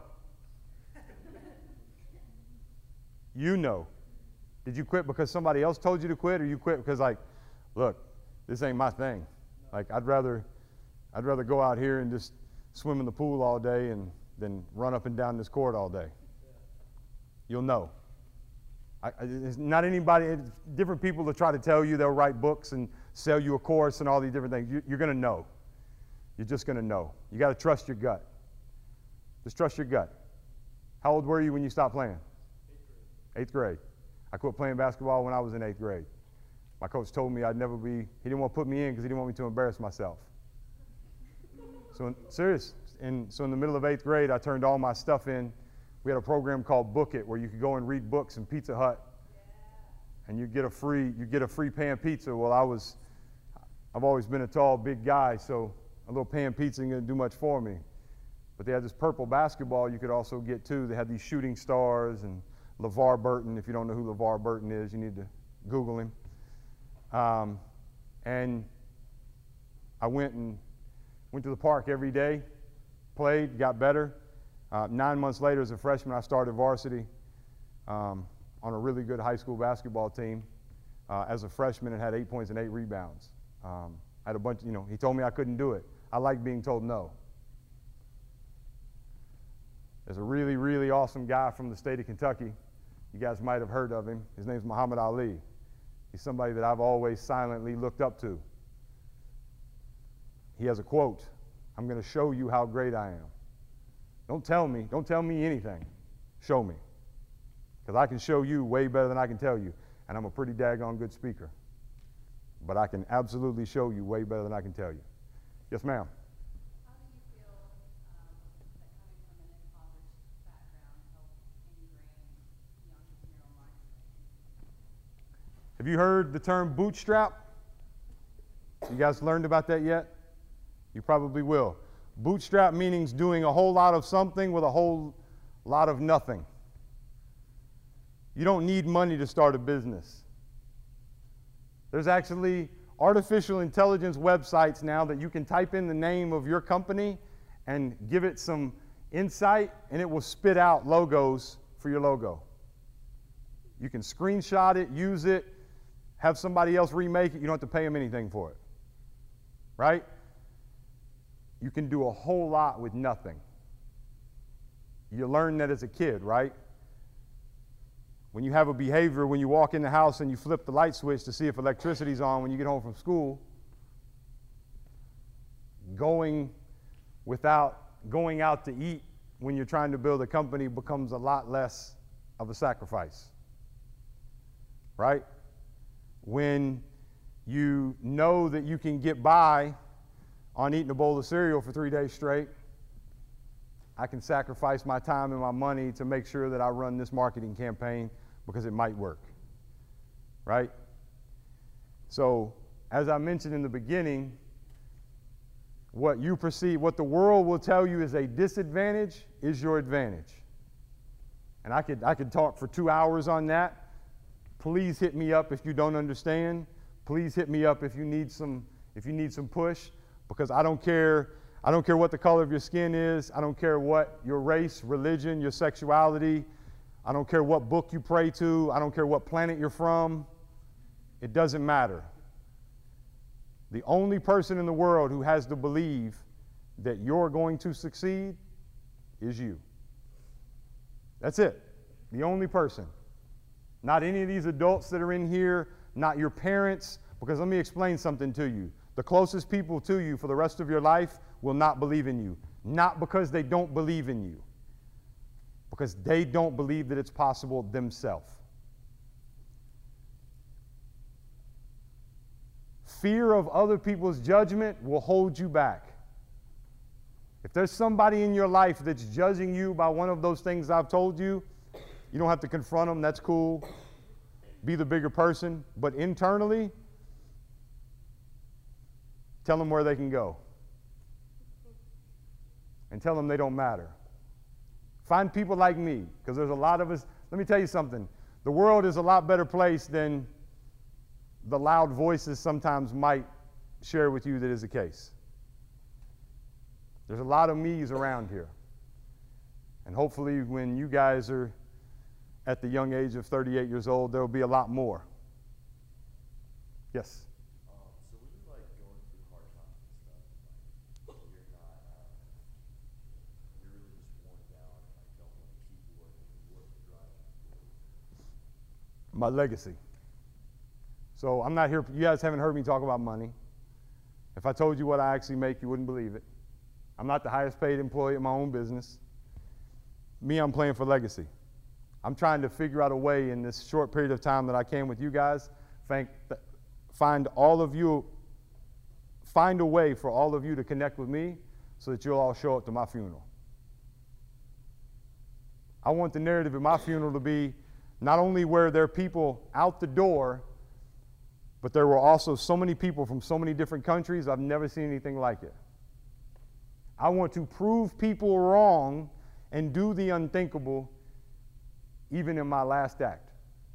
You know. Did you quit because somebody else told you to quit, or you quit because like, look, this ain't my thing. Like I'd rather go out here and just swim in the pool all day and than run up and down this court all day. You'll know. It's not anybody, it's different people that try to tell you they'll write books and sell you a course and all these different things. You're going to know. You're just going to know. You got to trust your gut. Just trust your gut. How old were you when you stopped playing? 8th grade. 8th grade. I quit playing basketball when I was in 8th grade. My coach told me I'd never be, he didn't want to put me in because he didn't want me to embarrass myself. So, serious. So in the middle of 8th grade, I turned all my stuff in. We had a program called Book It where you could go and read books in Pizza Hut. And you get a free pan pizza. Well, I've always been a tall, big guy, so a little pan pizza ain't gonna do much for me. But they had this purple basketball you could also get too. They had these shooting stars and LeVar Burton. If you don't know who LeVar Burton is, you need to Google him. And I went to the park every day, played, got better. 9 months later, as a freshman, I started varsity on a really good high school basketball team. As a freshman, and had 8 points and 8 rebounds. I had a bunch, he told me I couldn't do it. I like being told no. There's a really, really awesome guy from the state of Kentucky. You guys might have heard of him. His name's Muhammad Ali. He's somebody that I've always silently looked up to. He has a quote, "I'm going to show you how great I am." Don't tell me anything. Show me. Because I can show you way better than I can tell you. And I'm a pretty daggone good speaker. But I can absolutely show you way better than I can tell you. Yes, ma'am. How do you feel that coming from an impoverished background helped ingrain the entrepreneurial mindset? Have you heard the term bootstrap? You guys learned about that yet? You probably will. Bootstrap means doing a whole lot of something with a whole lot of nothing. You don't need money to start a business. There's actually artificial intelligence websites now that you can type in the name of your company and give it some insight, and it will spit out logos for your logo. You can screenshot it, use it, have somebody else remake it. You don't have to pay them anything for it. Right? You can do a whole lot with nothing. You learn that as a kid, right? when you have a behavior, when you walk in the house and you flip the light switch to see if electricity's on when you get home from school, going out to eat when you're trying to build a company becomes a lot less of a sacrifice, right? When you know that you can get by on eating a bowl of cereal for 3 days straight, I can sacrifice my time and my money to make sure that I run this marketing campaign because it might work, right? So, as I mentioned in the beginning, what you perceive, what the world will tell you is a disadvantage is your advantage. And I could talk for 2 hours on that. Please hit me up if you don't understand. Please hit me up if you need some push, because I don't care what the color of your skin is. I don't care what your race, religion, your sexuality. I don't care what book you pray to. I don't care what planet you're from. It doesn't matter. The only person in the world who has to believe that you're going to succeed is you. That's it. The only person. Not any of these adults that are in here, not your parents, because let me explain something to you. The closest people to you for the rest of your life will not believe in you. Not because they don't believe in you, because they don't believe that it's possible themselves. Fear of other people's judgment will hold you back. If there's somebody in your life that's judging you by one of those things I've told you, you don't have to confront them. That's cool. Be the bigger person. But internally, tell them where they can go. And tell them they don't matter. Find people like me, because there's a lot of us. Let me tell you something. The world is a lot better place than the loud voices sometimes might share with you that is the case. There's a lot of me's around here. And hopefully when you guys are at the young age of 38 years old, there will be a lot more. Yes? So when you're like going through hard times and stuff, like you're not, you're really just worn down and like don't want to keep working, what drives you forward? My legacy. So I'm not here, you guys haven't heard me talk about money. If I told you what I actually make, you wouldn't believe it. I'm not the highest paid employee in my own business. Me, I'm playing for legacy. I'm trying to figure out a way in this short period of time that I can with you guys, find a way for all of you to connect with me so that you'll all show up to my funeral. I want the narrative at my funeral to be not only were there people out the door, but there were also so many people from so many different countries, I've never seen anything like it. I want to prove people wrong and do the unthinkable even in my last act.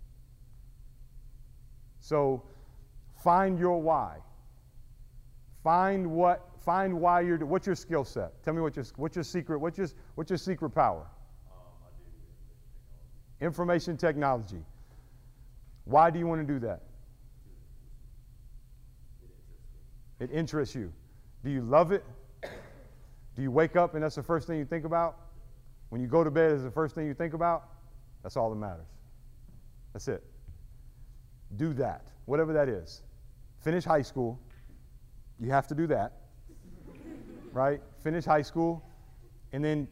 So find your why. Find why you're, what's your skill set? Tell me what's your secret power? I do Information technology. Why do you want to do that? It interests you. Do you love it? Do you wake up and that's the first thing you think about? When you go to bed, is the first thing you think about? That's all that matters. That's it. Do that, whatever that is. Finish high school. You have to do that, right? Finish high school, and then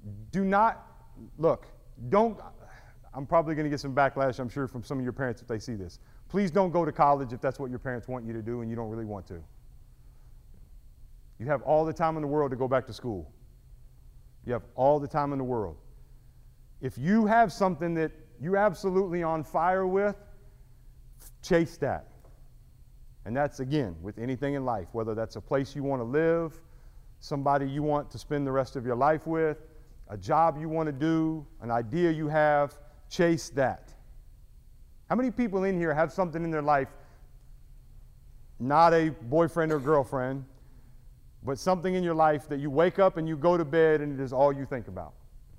I'm probably going to get some backlash, I'm sure, from some of your parents if they see this. Please don't go to college if that's what your parents want you to do and you don't really want to. You have all the time in the world to go back to school. You have all the time in the world. If you have something that you're absolutely on fire with, chase that. And that's, again, with anything in life, whether that's a place you want to live, somebody you want to spend the rest of your life with, a job you want to do, an idea you have, chase that. How many people in here have something in their life, not a boyfriend or girlfriend, but something in your life that you wake up and you go to bed and it is all you think about?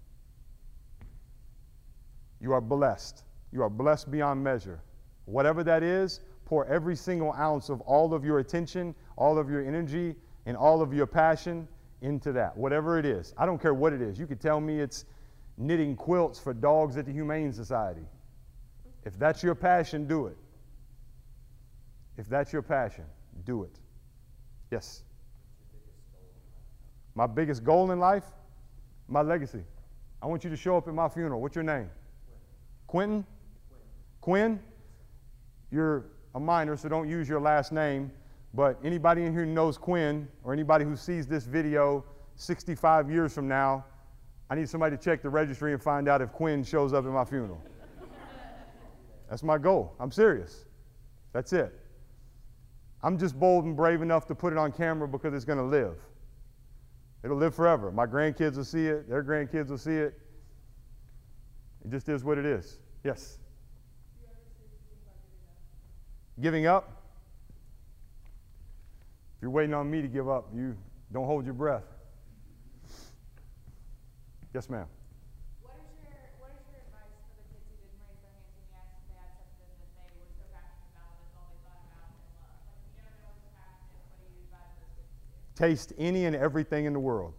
You are blessed. You are blessed beyond measure. Whatever that is, pour every single ounce of all of your attention, all of your energy, and all of your passion into that. Whatever it is. I don't care what it is. You could tell me it's knitting quilts for dogs at the Humane Society. If that's your passion, do it. If that's your passion, do it. Yes. My biggest goal in life? My legacy. I want you to show up at my funeral. What's your name? Quentin? Quinn? You're a minor, so don't use your last name. But anybody in here who knows Quinn, or anybody who sees this video 65 years from now, I need somebody to check the registry and find out if Quinn shows up at my funeral. That's my goal. I'm serious. That's it. I'm just bold and brave enough to put it on camera because it's going to live. It'll live forever. My grandkids will see it. Their grandkids will see it. It just is what it is. Yes? Giving up? If you're waiting on me to give up, you don't hold your breath. Yes, ma'am. What is your advice for the kids who didn't raise their hands when you asked if they had something that they were so passionate about that it's all they thought about and loved? Like, if you never know what's passionate, what do you advise those kids to do? Taste any and everything in the world.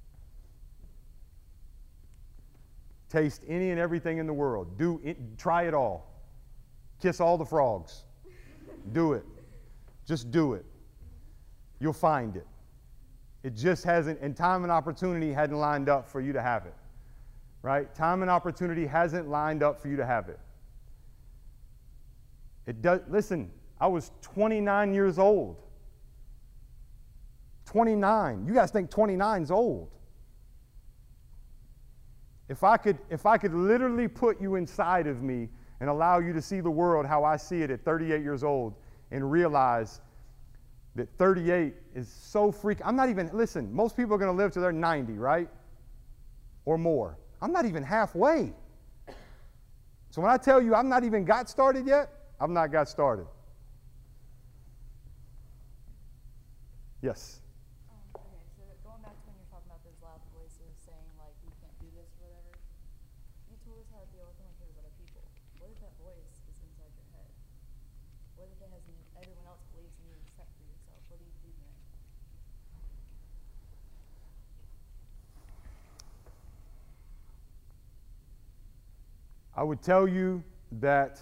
Taste any and everything in the world. Try it all. Kiss all the frogs. Do it. Just do it. You'll find it. It just hasn't, and time and opportunity hadn't lined up for you to have it. Right? Time and opportunity hasn't lined up for you to have it. It does. Listen, I was 29 years old. 29. You guys think 29 is old. If I could literally put you inside of me and allow you to see the world how I see it at 38 years old and realize that 38 is so I'm not even, listen, most people are going to live till they're 90, right? Or more. I'm not even halfway. So when I tell you I've not even got started yet, I've not got started. Yes? Okay, so going back to when you're talking about those loud voices saying, like, you can't do this or whatever, you told us how to deal with them when you're with other people. What if that voice is inside your head? What if it has everyone else believes in you except for yourself? What do you do then? I would tell you that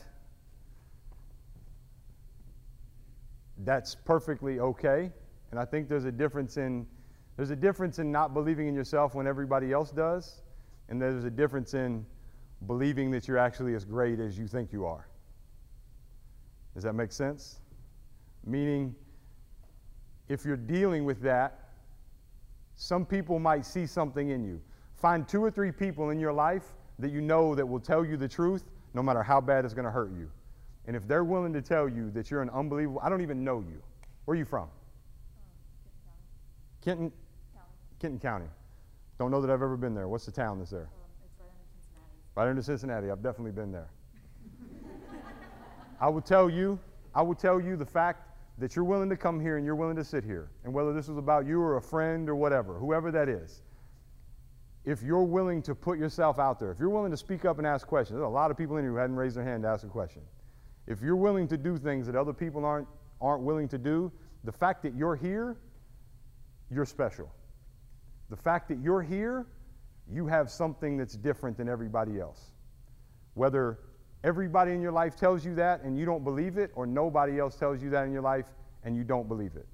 that's perfectly okay. And I think there's a difference in not believing in yourself when everybody else does, and there's a difference in believing that you're actually as great as you think you are. Does that make sense? Meaning, if you're dealing with that, some people might see something in you. Find 2 or 3 people in your life that you know that will tell you the truth no matter how bad it's going to hurt you. And if they're willing to tell you that you're an unbelievable, I don't even know you. Where are you from? Kenton County. Kenton County. Don't know that I've ever been there. What's the town that's there? It's right under Cincinnati. Right under Cincinnati. I've definitely been there. I will tell you the fact that you're willing to come here and you're willing to sit here, and whether this was about you or a friend or whatever, whoever that is, if you're willing to put yourself out there, if you're willing to speak up and ask questions, there's a lot of people in here who hadn't raised their hand to ask a question. If you're willing to do things that other people aren't willing to do, the fact that you're here, you're special. The fact that you're here, you have something that's different than everybody else. Whether everybody in your life tells you that and you don't believe it, or nobody else tells you that in your life and you don't believe it.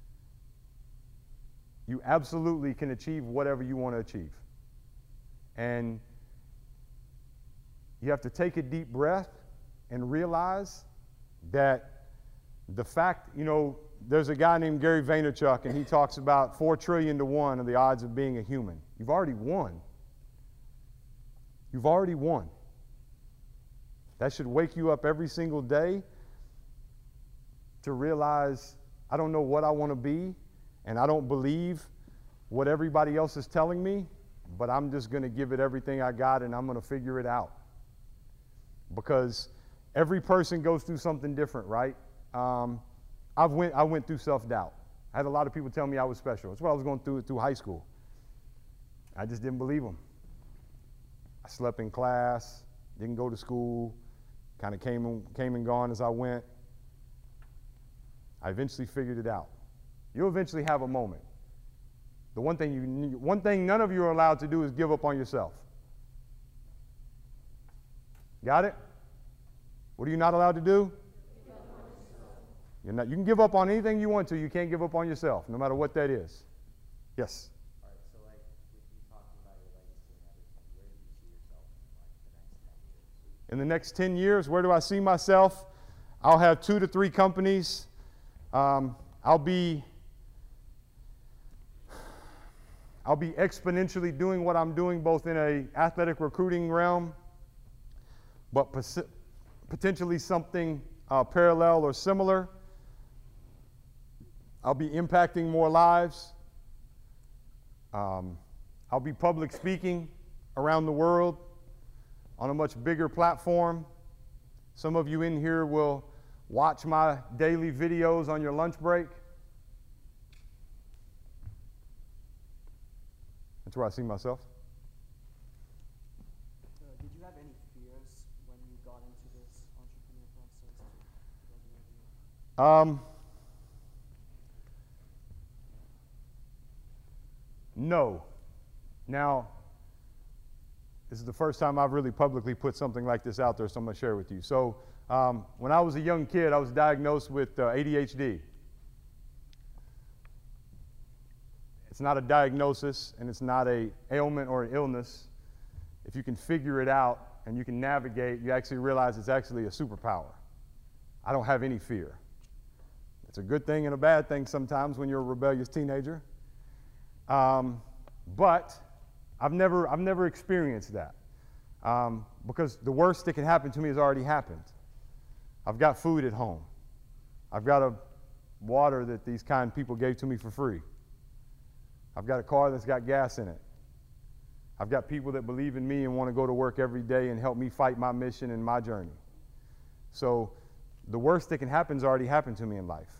You absolutely can achieve whatever you want to achieve. And you have to take a deep breath and realize that the fact, there's a guy named Gary Vaynerchuk, and he talks about 4 trillion to 1 of the odds of being a human. You've already won. You've already won. That should wake you up every single day to realize I don't know what I want to be, and I don't believe what everybody else is telling me, but I'm just going to give it everything I got, and I'm going to figure it out. Because every person goes through something different, right? I went through self-doubt. I had a lot of people tell me I was special. That's what I was going through high school. I just didn't believe them. I slept in class, didn't go to school, kind of came and gone as I went. I eventually figured it out. You'll eventually have a moment. The one thing none of you are allowed to do is give up on yourself. Got it? What are you not allowed to do? You can give up on anything you want to. You can't give up on yourself, no matter what that is. Yes? All right, so like with you talking about your legacy and everything, where do you see yourself in like the next 10 years? In the next 10 years, where do I see myself? I'll have 2 to 3 companies. I'll be exponentially doing what I'm doing, both in a athletic recruiting realm, but potentially something parallel or similar. I'll be impacting more lives. I'll be public speaking around the world on a much bigger platform. Some of you in here will watch my daily videos on your lunch break. That's where I see myself. Did you have any fears when you got into this entrepreneur process? No. Now, this is the first time I've really publicly put something like this out there, so I'm going to share it with you. So, when I was a young kid, I was diagnosed with ADHD. It's not a diagnosis, and it's not an ailment or an illness. If you can figure it out and you can navigate, you actually realize it's actually a superpower. I don't have any fear. It's a good thing and a bad thing sometimes when you're a rebellious teenager. But I've never experienced that because the worst that can happen to me has already happened. I've got food at home. I've got a water that these kind people gave to me for free. I've got a car that's got gas in it. I've got people that believe in me and want to go to work every day and help me fight my mission and my journey. So the worst that can happen has already happened to me in life.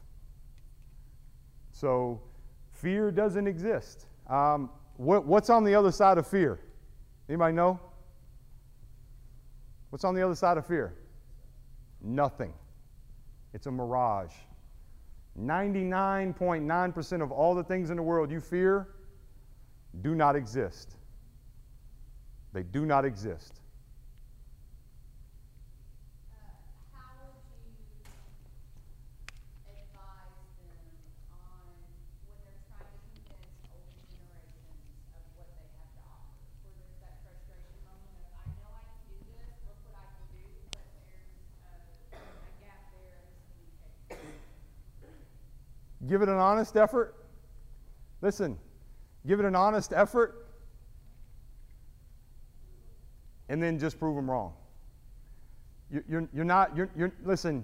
So fear doesn't exist. What's on the other side of fear? Anybody know? What's on the other side of fear? Nothing. It's a mirage. 99.9% of all the things in the world you fear do not exist. They do not exist. How would you advise them on when they're trying to convince older generations of what they have to offer? Where there's that frustration moment of, I know I can do this, look what I can do, but there's a gap there in this communication. Give it an honest effort. Listen, give it an honest effort, and then just prove them wrong. Listen,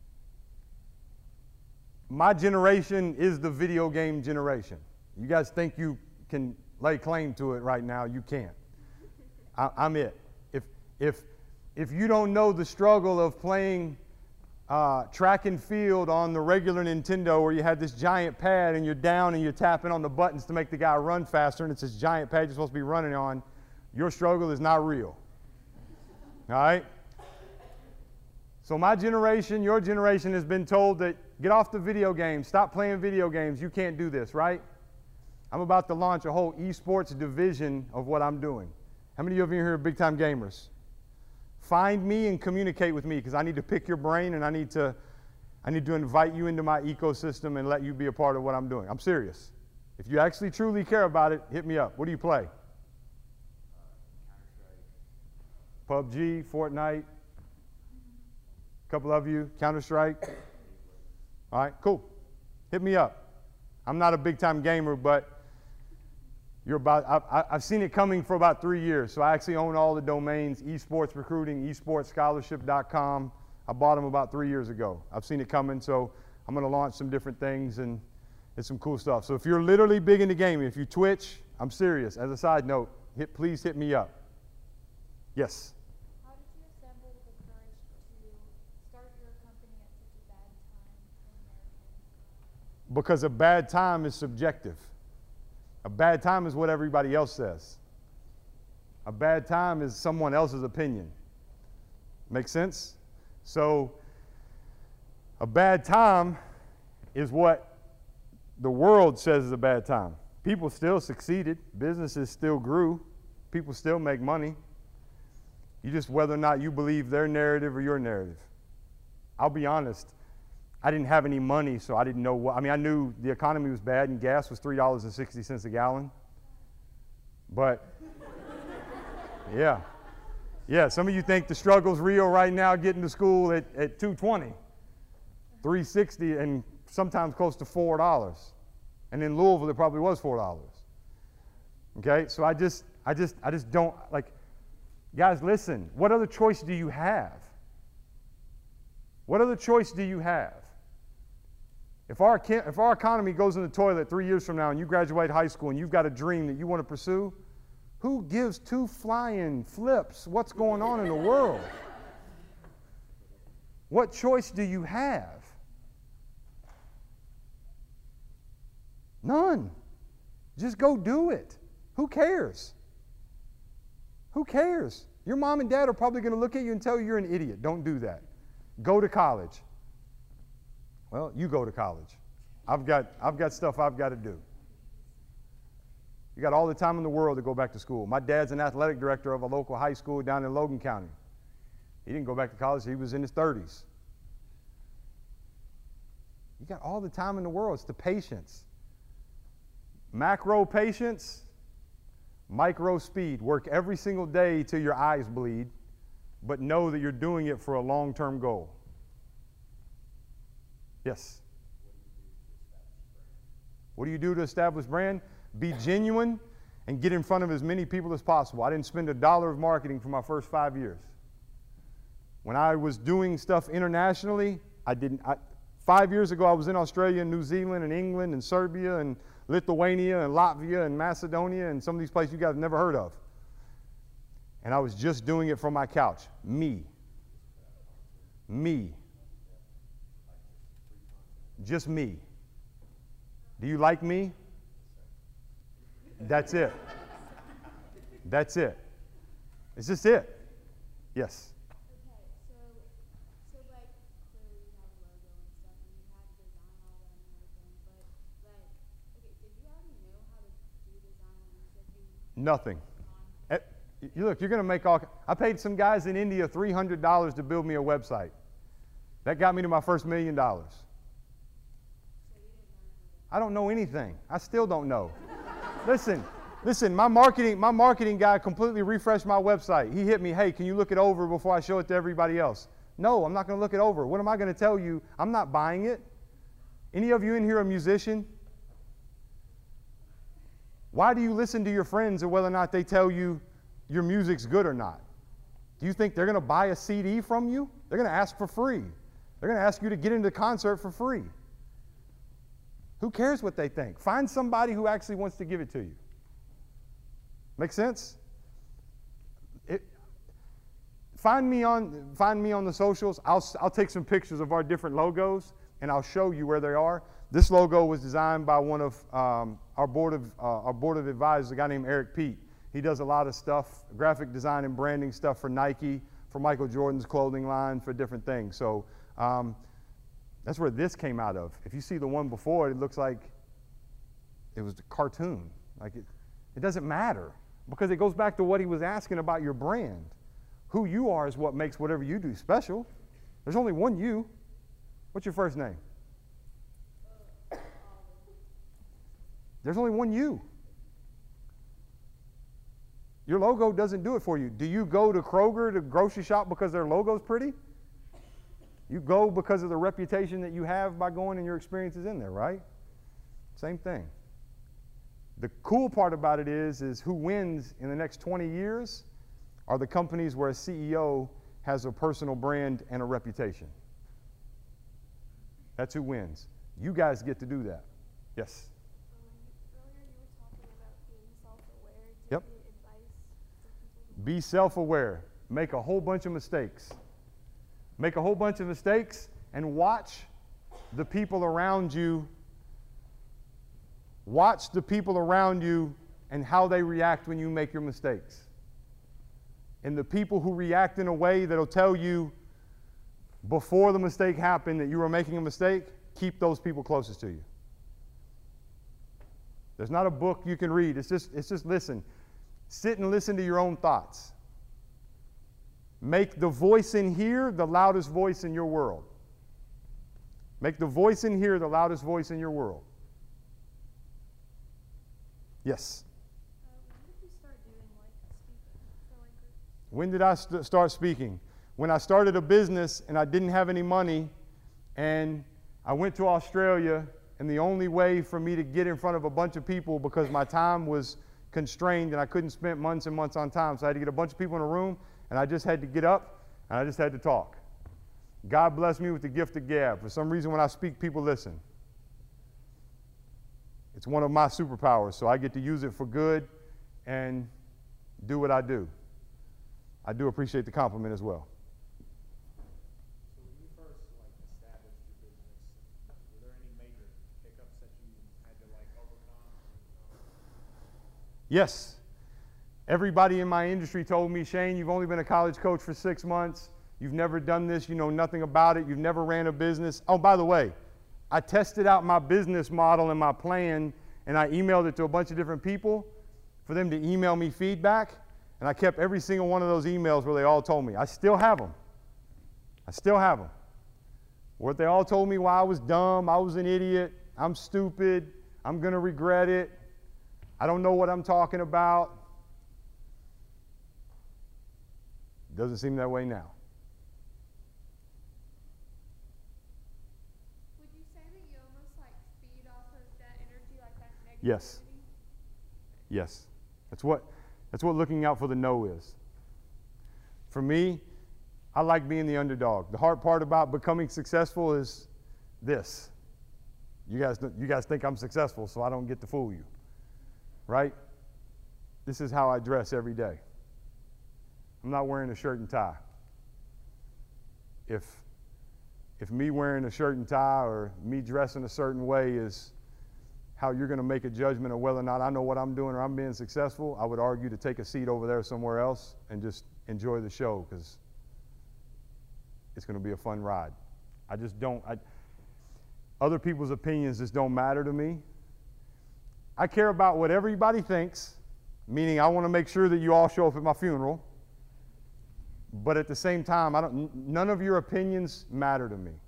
my generation is the video game generation. You guys think you can lay claim to it right now, you can't. I'm it. If you don't know the struggle of playing track and field on the regular Nintendo where you had this giant pad and you're down and you're tapping on the buttons to make the guy run faster and it's this giant pad you're supposed to be running on, your struggle is not real. All right? So my generation, your generation has been told that get off the video games, stop playing video games, you can't do this, right? I'm about to launch a whole esports division of what I'm doing. How many of you here are big-time gamers? Find me and communicate with me because I need to pick your brain and I need to invite you into my ecosystem and let you be a part of what I'm doing. I'm serious. If you actually truly care about it, hit me up. What do you play? PUBG, Fortnite. A couple of you, Counter-Strike. All right, cool. Hit me up. I'm not a big-time gamer, but I've seen it coming for about 3 years. So I actually own all the domains, esports recruiting, esportsscholarship.com. I bought them about 3 years ago. I've seen it coming, so I'm going to launch some different things and it's some cool stuff. So if you're literally big into gaming, if you Twitch, I'm serious. As a side note, please hit me up. Yes? How did you assemble the courage to start your company at such a bad time in American? Because a bad time is subjective. A bad time is what everybody else says. A bad time is someone else's opinion. Make sense? So a bad time is what the world says is a bad time. People still succeeded. Businesses still grew. People still make money. You just whether or not you believe their narrative or your narrative. I'll be honest, I didn't have any money, so I didn't know what, I mean, I knew the economy was bad and gas was $3.60 a gallon. But, yeah. Yeah, some of you think the struggle's real right now getting to school at $2.20, $3.60, and sometimes close to $4. And in Louisville, it probably was $4. Okay, so I just don't, like, guys, listen, what other choice do you have? What other choice do you have? If our economy goes in the toilet 3 years from now and you graduate high school and you've got a dream that you want to pursue, who gives two flying flips what's going on in the world? What choice do you have? None. Just go do it. Who cares? Who cares? Your mom and dad are probably going to look at you and tell you you're an idiot. Don't do that. Go to college. Well, you go to college. I've got stuff I've got to do. You got all the time in the world to go back to school. My dad's an athletic director of a local high school down in Logan County. He didn't go back to college. He was in his 30s. You got all the time in the world. It's the patience. Macro patience, micro speed. Work every single day till your eyes bleed, but know that you're doing it for a long-term goal. Yes? What do you do to establish brand? Be genuine and get in front of as many people as possible. I didn't spend $1 of marketing for my first 5 years. When I was doing stuff internationally, 5 years ago, I was in Australia and New Zealand and England and Serbia and Lithuania and Latvia and Macedonia and some of these places you guys have never heard of. And I was just doing it from my couch. Me. Just me. Do you like me? That's it. That's it. It's just it. Yes. Okay, so like clearly you have a logo and stuff, and you had to design all that and everything. But like, okay, did you already know how to do design when you said you? Nothing. Look, you're going to make all. I paid some guys in India $300 to build me a website. That got me to my first $1 million. So you didn't learn I don't know anything. I still don't know. Listen, my marketing guy completely refreshed my website. He hit me, hey, can you look it over before I show it to everybody else? No, I'm not going to look it over. What am I going to tell you? I'm not buying it. Any of you in here a musician? Why do you listen to your friends and whether or not they tell you your music's good or not? Do you think they're going to buy a CD from you? They're going to ask for free. They're going to ask you to get into the concert for free. Who cares what they think? Find somebody who actually wants to give it to you. Make sense? Find me on the socials. I'll take some pictures of our different logos and I'll show you where they are. This logo was designed by one of our board of advisors, a guy named Eric Pete. He does a lot of stuff, graphic design and branding stuff for Nike, for Michael Jordan's clothing line, for different things. So that's where this came out of. If you see the one before, it looks like it was a cartoon. Like it doesn't matter because it goes back to what he was asking about your brand. Who you are is what makes whatever you do special. There's only one you. What's your first name? There's only one you. Your logo doesn't do it for you. Do you go to Kroger to grocery shop because their logo's pretty? You go because of the reputation that you have by going and your experiences in there, right? Same thing. The cool part about it is who wins in the next 20 years are the companies where a CEO has a personal brand and a reputation. That's who wins. You guys get to do that. Yes? Earlier you were talking about being self-aware. Do Yep. you have any advice for people? Be self-aware. Make a whole bunch of mistakes. Make a whole bunch of mistakes and watch the people around you. Watch the people around you and how they react when you make your mistakes. And the people who react in a way that'll tell you before the mistake happened that you were making a mistake, keep those people closest to you. There's not a book you can read. It's just listen. Sit and listen to your own thoughts. Make the voice in here the loudest voice in your world. Make the voice in here the loudest voice in your world. Yes. When did you start doing like speaking for like groups? When did I start speaking? When I started a business and I didn't have any money, and I went to Australia, and the only way for me to get in front of a bunch of people, because my time was constrained and I couldn't spend months and months on time, so I had to get a bunch of people in a room, and I just had to get up and I just had to talk. God blessed me with the gift of gab. For some reason, when I speak, people listen. It's one of my superpowers, so I get to use it for good and do what I do. I do appreciate the compliment as well. So when you first established your business, were there any major hiccups that you had to overcome? Yes. Everybody in my industry told me, Shane, you've only been a college coach for 6 months. You've never done this. You know nothing about it. You've never ran a business. Oh, by the way, I tested out my business model and my plan, and I emailed it to a bunch of different people for them to email me feedback, and I kept every single one of those emails where they all told me. I still have them. I still have them. What they all told me, why I was dumb, I was an idiot, I'm stupid, I'm going to regret it, I don't know what I'm talking about. Doesn't seem that way now. Would you say that you almost feed off of that energy, that negativity? Yes. Yes. That's what looking out for the no is. For me, I like being the underdog. The hard part about becoming successful is this. You guys think I'm successful, so I don't get to fool you. Right? This is how I dress every day. I'm not wearing a shirt and tie. If me wearing a shirt and tie or me dressing a certain way is how you're going to make a judgment of whether or not I know what I'm doing or I'm being successful, I would argue to take a seat over there somewhere else and just enjoy the show, because it's going to be a fun ride. I just don't, other people's opinions just don't matter to me. I care about what everybody thinks, meaning I want to make sure that you all show up at my funeral. But at the same time, none of your opinions matter to me.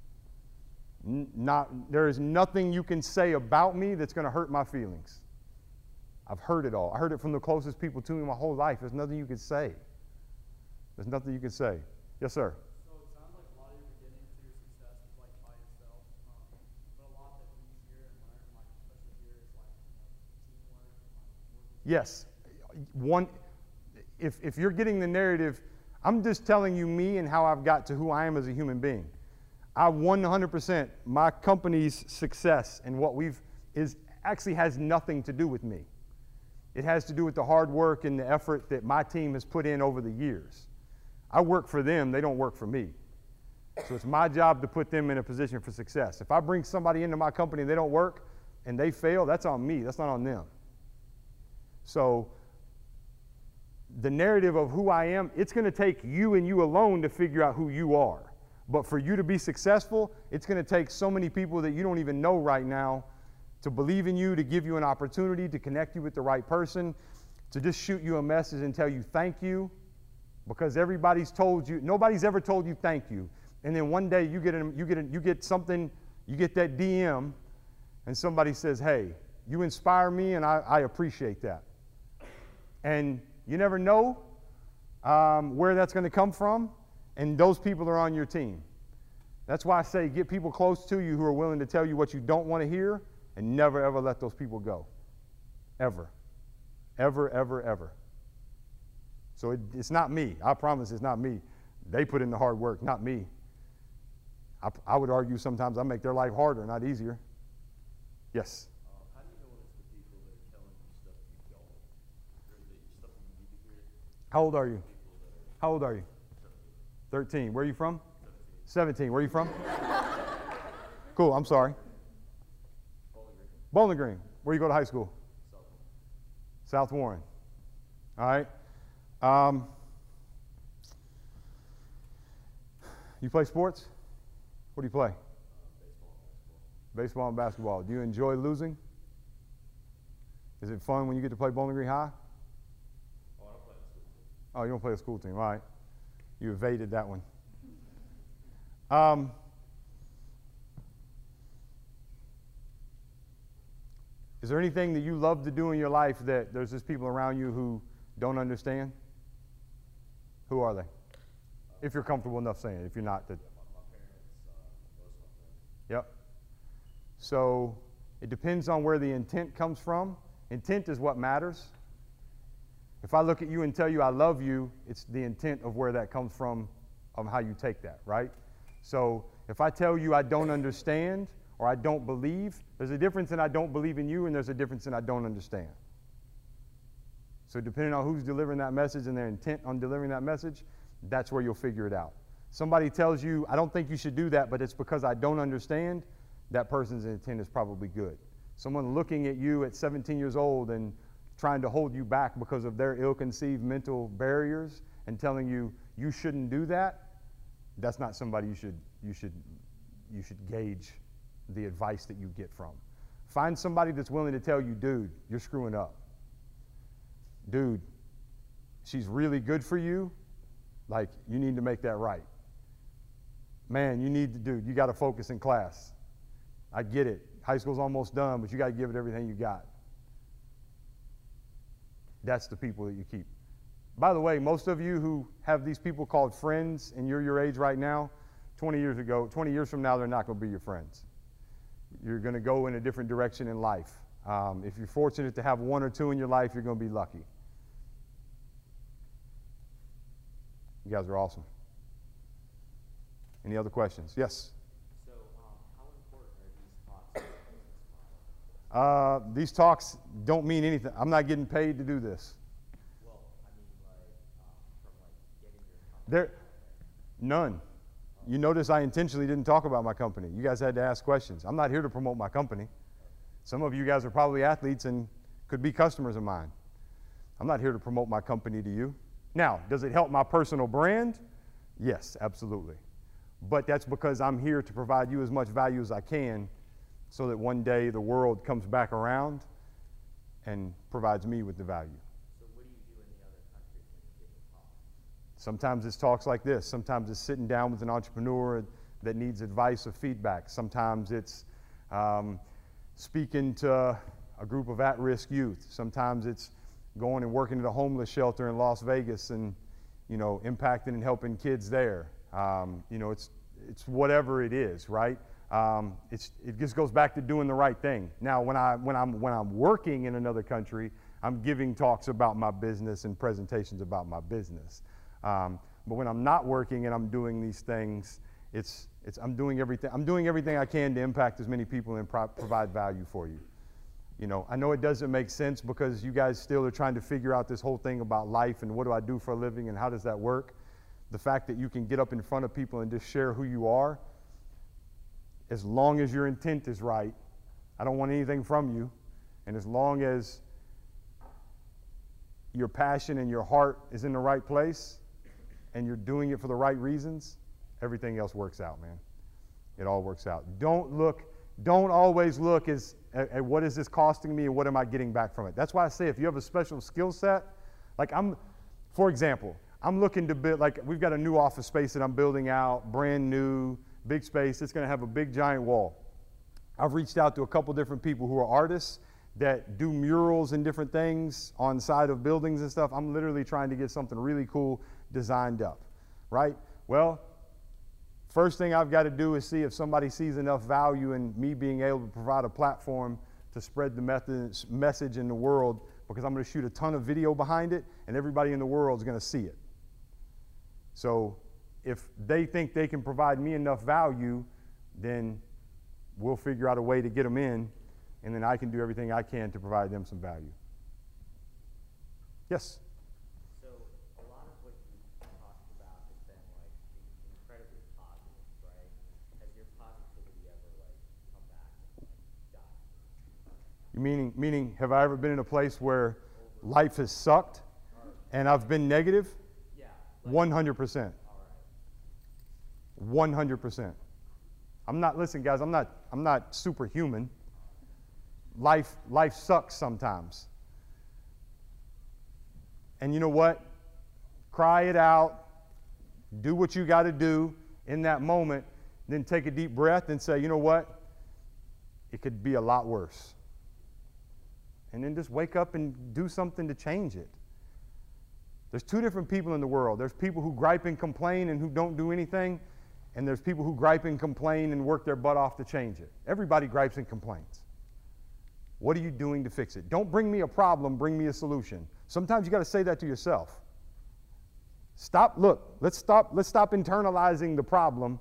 There is nothing you can say about me that's going to hurt my feelings. I've heard it all. I heard it from the closest people to me my whole life. There's nothing you can say. There's nothing you can say. Yes, sir. So it sounds like a lot of your beginning to your success was by yourself, but a lot that we hear and learn, especially here, is teamwork and working. Yes. If you're getting the narrative, I'm just telling you me and how I've got to who I am as a human being. I 100%, my company's success and what actually has nothing to do with me. It has to do with the hard work and the effort that my team has put in over the years. I work for them, they don't work for me. So it's my job to put them in a position for success. If I bring somebody into my company and they don't work and they fail, that's on me, that's not on them. So the narrative of who I am, it's going to take you and you alone to figure out who you are. But for you to be successful, it's going to take so many people that you don't even know right now to believe in you, to give you an opportunity, to connect you with the right person, to just shoot you a message and tell you thank you, because everybody's told you, nobody's ever told you thank you. And then one day you get something, you get that DM, and somebody says, hey, you inspire me and I appreciate that. And you never know where that's going to come from, and those people are on your team. That's why I say get people close to you who are willing to tell you what you don't want to hear, and never, ever let those people go. Ever. Ever, ever, ever. So it's not me. I promise it's not me. They put in the hard work, not me. I would argue sometimes I make their life harder, not easier. Yes? How do you know when it's the people that are telling you stuff you don't, or stuff you need to hear? How old are you? How old are you? 13. Where are you from? 17. Where are you from? Cool, I'm sorry. Bowling Green. Where you go to high school? South Warren. All right. You play sports? What do you play? Baseball and basketball. Do you enjoy losing? Is it fun when you get to play Bowling Green High? Oh, I don't play the school team. Oh, you don't play a school team. All right. You evaded that one. Is there anything that you love to do in your life that there's just people around you who don't understand? Who are they? If you're comfortable enough saying it. If you're not, that. My parents, most of my friends. Yep. So it depends on where the intent comes from. Intent is what matters. If I look at you and tell you I love you, it's the intent of where that comes from, of how you take that, right? So if I tell you I don't understand or I don't believe, there's a difference in I don't believe in you and there's a difference in I don't understand. So depending on who's delivering that message and their intent on delivering that message, that's where you'll figure it out. Somebody tells you, I don't think you should do that, but it's because I don't understand, that person's intent is probably good. Someone looking at you at 17 years old and trying to hold you back because of their ill-conceived mental barriers and telling you you shouldn't do that, that's not somebody you should gauge the advice that you get from. Find somebody that's willing to tell you, dude, you're screwing up. Dude, she's really good for you. Like, you need to make that right. Man, you got to focus in class. I get it. High school's almost done, but you got to give it everything you got. That's the people that you keep. By the way, most of you who have these people called friends and you're your age right now, 20 years from now, they're not going to be your friends. You're going to go in a different direction in life. If you're fortunate to have one or two in your life, you're going to be lucky. You guys are awesome. Any other questions? Yes? So, how important are these talks in the business model? These talks don't mean anything. I'm not getting paid to do this. Well, I mean, from getting your company. None. You notice I intentionally didn't talk about my company. You guys had to ask questions. I'm not here to promote my company. Some of you guys are probably athletes and could be customers of mine. I'm not here to promote my company to you. Now, does it help my personal brand? Yes, absolutely. But that's because I'm here to provide you as much value as I can so that one day the world comes back around and provides me with the value. So what do you do in the other countries when you give a talk? Sometimes it's talks like this. Sometimes it's sitting down with an entrepreneur that needs advice or feedback. Sometimes it's speaking to a group of at-risk youth. Sometimes it's going and working at a homeless shelter in Las Vegas and, impacting and helping kids there. It's whatever it is, right? It just goes back to doing the right thing. Now, when I'm working in another country, I'm giving talks about my business and presentations about my business. But when I'm not working and I'm doing these things, I'm doing everything I can to impact as many people and provide value for you. I know it doesn't make sense because you guys still are trying to figure out this whole thing about life and what do I do for a living and how does that work. The fact that you can get up in front of people and just share who you are, as long as your intent is right, I don't want anything from you, and as long as your passion and your heart is in the right place and you're doing it for the right reasons, everything else works out, man. It all works out. Don't always look at what is this costing me and what am I getting back from it. That's why I say if you have a special skill set, for example, I'm looking to build, we've got a new office space that I'm building out, brand new, big space. It's going to have a big giant wall. I've reached out to a couple different people who are artists that do murals and different things on the side of buildings and stuff. I'm literally trying to get something really cool designed up, right? Well, first thing I've got to do is see if somebody sees enough value in me being able to provide a platform to spread the message in the world, because I'm going to shoot a ton of video behind it and everybody in the world is going to see it. So if they think they can provide me enough value, then we'll figure out a way to get them in, and then I can do everything I can to provide them some value. Yes? So a lot of what you talked about has been incredibly positive, right? Has your positivity ever come back and died? You meaning have I ever been in a place where life has sucked and I've been negative? Yeah. 100%. 100%. Listen guys, I'm not superhuman. Life sucks sometimes. And you know what? Cry it out. Do what you got to do in that moment. Then take a deep breath and say, you know what? It could be a lot worse. and then just wake up and do something to change it. There's two different people in the world. There's people who gripe and complain and who don't do anything, and there's people who gripe and complain and work their butt off to change it. Everybody gripes and complains. What are you doing to fix it? Don't bring me a problem, bring me a solution. Sometimes you got to say that to yourself. Let's stop internalizing the problem.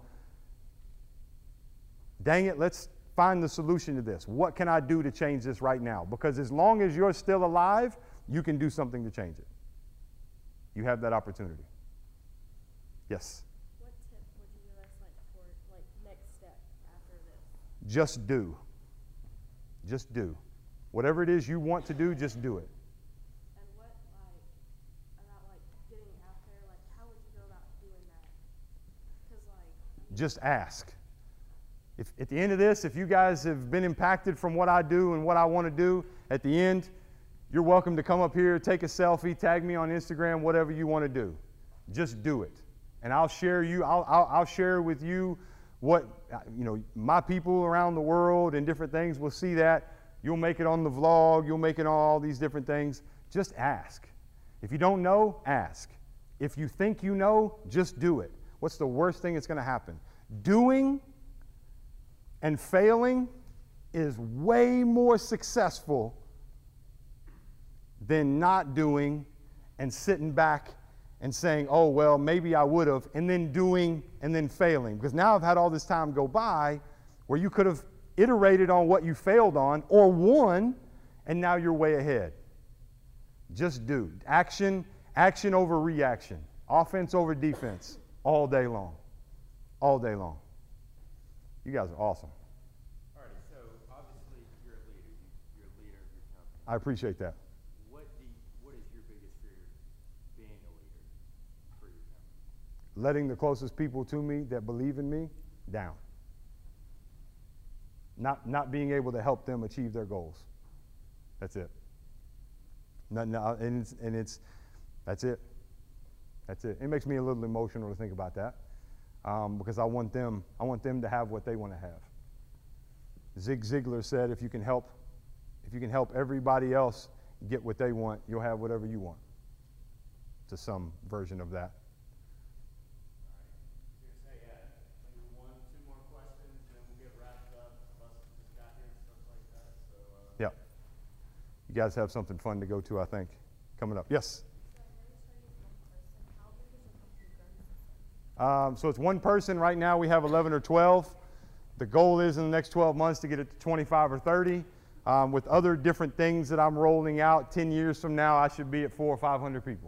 Dang it, let's find the solution to this. What can I do to change this right now? Because as long as you're still alive, you can do something to change it. You have that opportunity. Yes? What tip would you give us, like, for, like, next step after this? Just do. Just do. Whatever it is you want to do, just do it. And what, like, about, like, getting out there, like, how would you go about doing that? Because, like, Just ask. If at the end of this, if you guys have been impacted from what I do and what I want to do, at the end, you're welcome to come up here, take a selfie, tag me on Instagram, whatever you want to do. Just do it. And I'll share with you what, my people around the world and different things will see that. You'll make it on the vlog. You'll make it on all these different things. Just ask. If you don't know, ask. If you think you know, just do it. What's the worst thing that's going to happen? Doing and failing is way more successful than not doing and sitting back and saying, oh, well, maybe I would have, and then doing and then failing. Because now I've had all this time go by where you could have iterated on what you failed on or won, and now you're way ahead. Just do. Action over reaction. Offense over defense. All day long. All day long. You guys are awesome. All right, so obviously you're a leader. You're a leader of your company. I appreciate that. What is your biggest fear being a leader for your company? Letting the closest people to me that believe in me down. Not being able to help them achieve their goals. That's it. That's it. That's it. It makes me a little emotional to think about that, because I want them to have what they want to have. Zig Ziglar said, if you can help everybody else get what they want, you'll have whatever you want. To some version of that. Maybe 1, 2 more questions, then we'll get wrapped up. Buses just got here and stuff like that. So, Yeah. You guys have something fun to go to, I think, coming up. Yes? So it's one person. Right now we have 11 or 12. The goal is in the next 12 months to get it to 25 or 30. With other different things that I'm rolling out, 10 years from now, I should be at 400 or 500 people.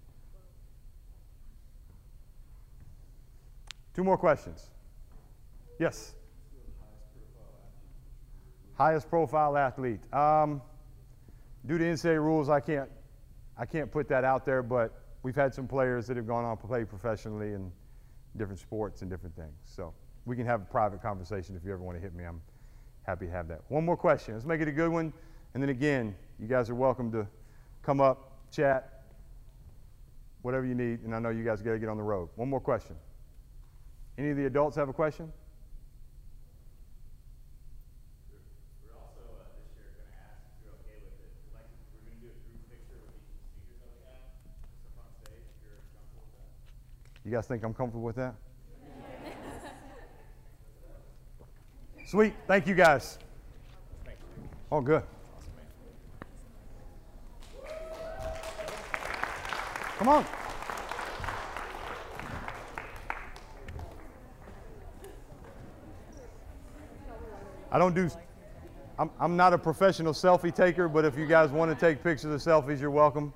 2 more questions. Yes? Highest profile athlete. Due to NCAA rules, I can't put that out there, but we've had some players that have gone on to play professionally in different sports and different things. So we can have a private conversation if you ever want to hit me. I'm happy to have that. One more question. Let's make it a good one. And then again, you guys are welcome to come up, chat, whatever you need. And I know you guys got to get on the road. One more question. Any of the adults have a question? we're also this year going to ask if you're okay with it. We're going to do a group picture with each of the speakers that we have, just up on stage. If you're comfortable with that. You guys think I'm comfortable with that? Sweet. Thank you, guys. Oh, good. Come on. I'm not a professional selfie taker, but if you guys want to take pictures of selfies, you're welcome.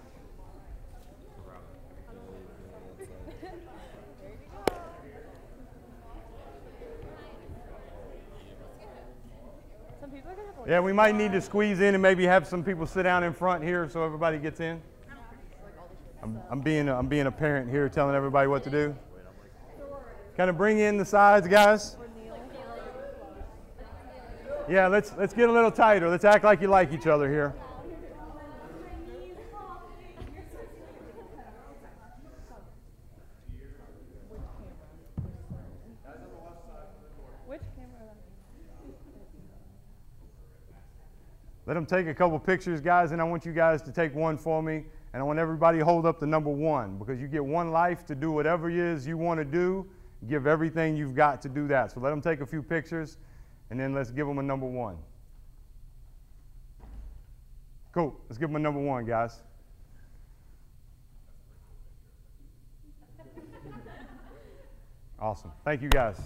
Yeah, we might need to squeeze in and maybe have some people sit down in front here so everybody gets in. I'm being a parent here, telling everybody what to do. Kind of bring in the sides, guys. Yeah, let's get a little tighter. Let's act like you like each other here. Which camera? Let them take a couple pictures, guys, and I want you guys to take one for me. And I want everybody to hold up the number 1 because you get one life to do whatever it is you want to do. Give everything you've got to do that. So let them take a few pictures, and then let's give them a number 1. Cool. Let's give them a number 1, guys. Awesome. Thank you, guys.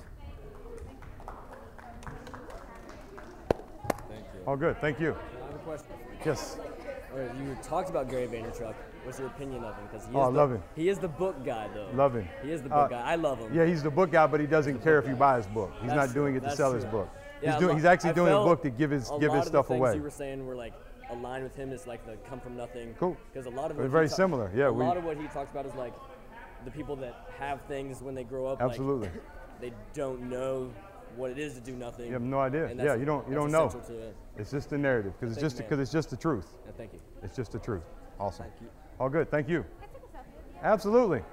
Thank you. All good. Thank you. I have a question. Yes. All right, you talked about Gary Vaynerchuk. What's your opinion of him? Because I love him. He is the book guy, though. Love him. He is the book guy. I love him. Yeah, he's the book guy, but he doesn't care if you buy his book. He's That's not doing it true. to sell That's his true. book. Yeah, He's actually I doing a felt book to give his stuff A lot away. of the things you were saying were like aligned with him. Is like the come from nothing. Cool. Because a lot of They're what very he ta- similar. Yeah, a lot of what he talks about is like the people that have things when they grow up. Absolutely. Like, they don't know what it is to do nothing. You have no idea. and Yeah, that's- you don't that's know. essential to it. It's just the narrative because Thank you, man. it's just the truth. Yeah, thank you. It's just the truth. Awesome. Thank you. All good. Thank you. Absolutely.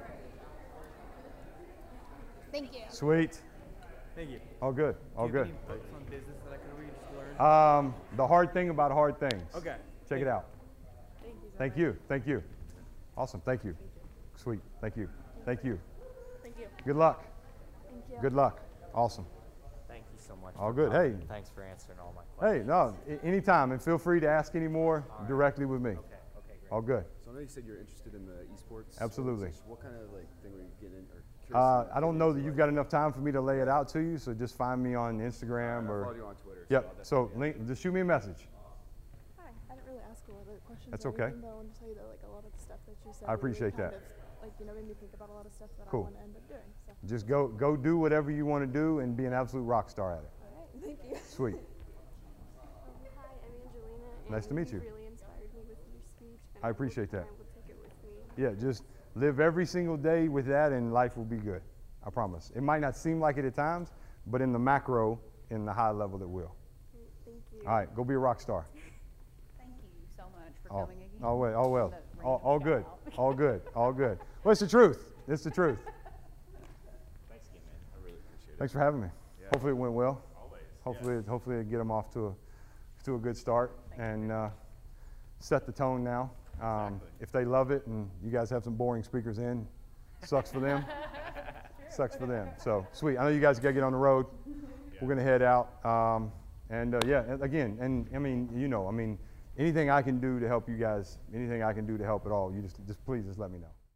Thank you. Sweet. Thank you. All good. All Do you have good. any books on business that I could read just to learn? The hard thing about hard things. Okay. Check it out. Thank you so Thank much. you. Thank you. Awesome. Thank you. Sweet. Thank you. Thank you. Thank you. Good luck. Thank you. Good luck. Awesome. Thank you so much. All for good. coming. Hey. Thanks for answering all my Hey, questions. no, anytime, and feel free to ask any more right. directly with me. Okay, great. All good. So I know you said you're interested in the esports. Absolutely. organization. What kind of like thing were you getting or curious about I don't getting know into, that you've like- got enough time for me to lay it out to you, so just find me on Instagram I or. follow you on Twitter. Yep. I'll So definitely- just shoot me a message. Hi. I didn't really ask a lot of questions. That's or okay. anything, but I wanted to tell you that like a lot of the stuff that you said. I appreciate really that. kind of, like made me think about a lot of stuff that Cool. I want to end up doing. So. Just go do whatever you want to do and be an absolute rock star at it. All right. Thank you. Sweet. Hi, I'm Angelina. Nice to meet you. Really inspired me with your speech. And I appreciate that. I will take it with me. Yeah, just live every single day with that and life will be good. I promise. It might not seem like it at times, but in the macro, in the high level, it will. Thank you. All right, go be a rock star. Thank you so much for Oh, coming again. oh, well, oh well. That All random good. shout-out. All good. All good. Well, it's the truth. It's the truth. Thanks again, man. I really appreciate it. Thanks for having me. Yeah. Hopefully it went well. Always. Hopefully it get them off to a good start and set the tone now. Exactly. If they love it and you guys have some boring speakers in, sucks for them. Sucks for them. So sweet. I know you guys got to get on the road. We're gonna head out. Yeah, again, and I mean, anything I can do to help you guys, anything I can do to help at all, you just please just let me know.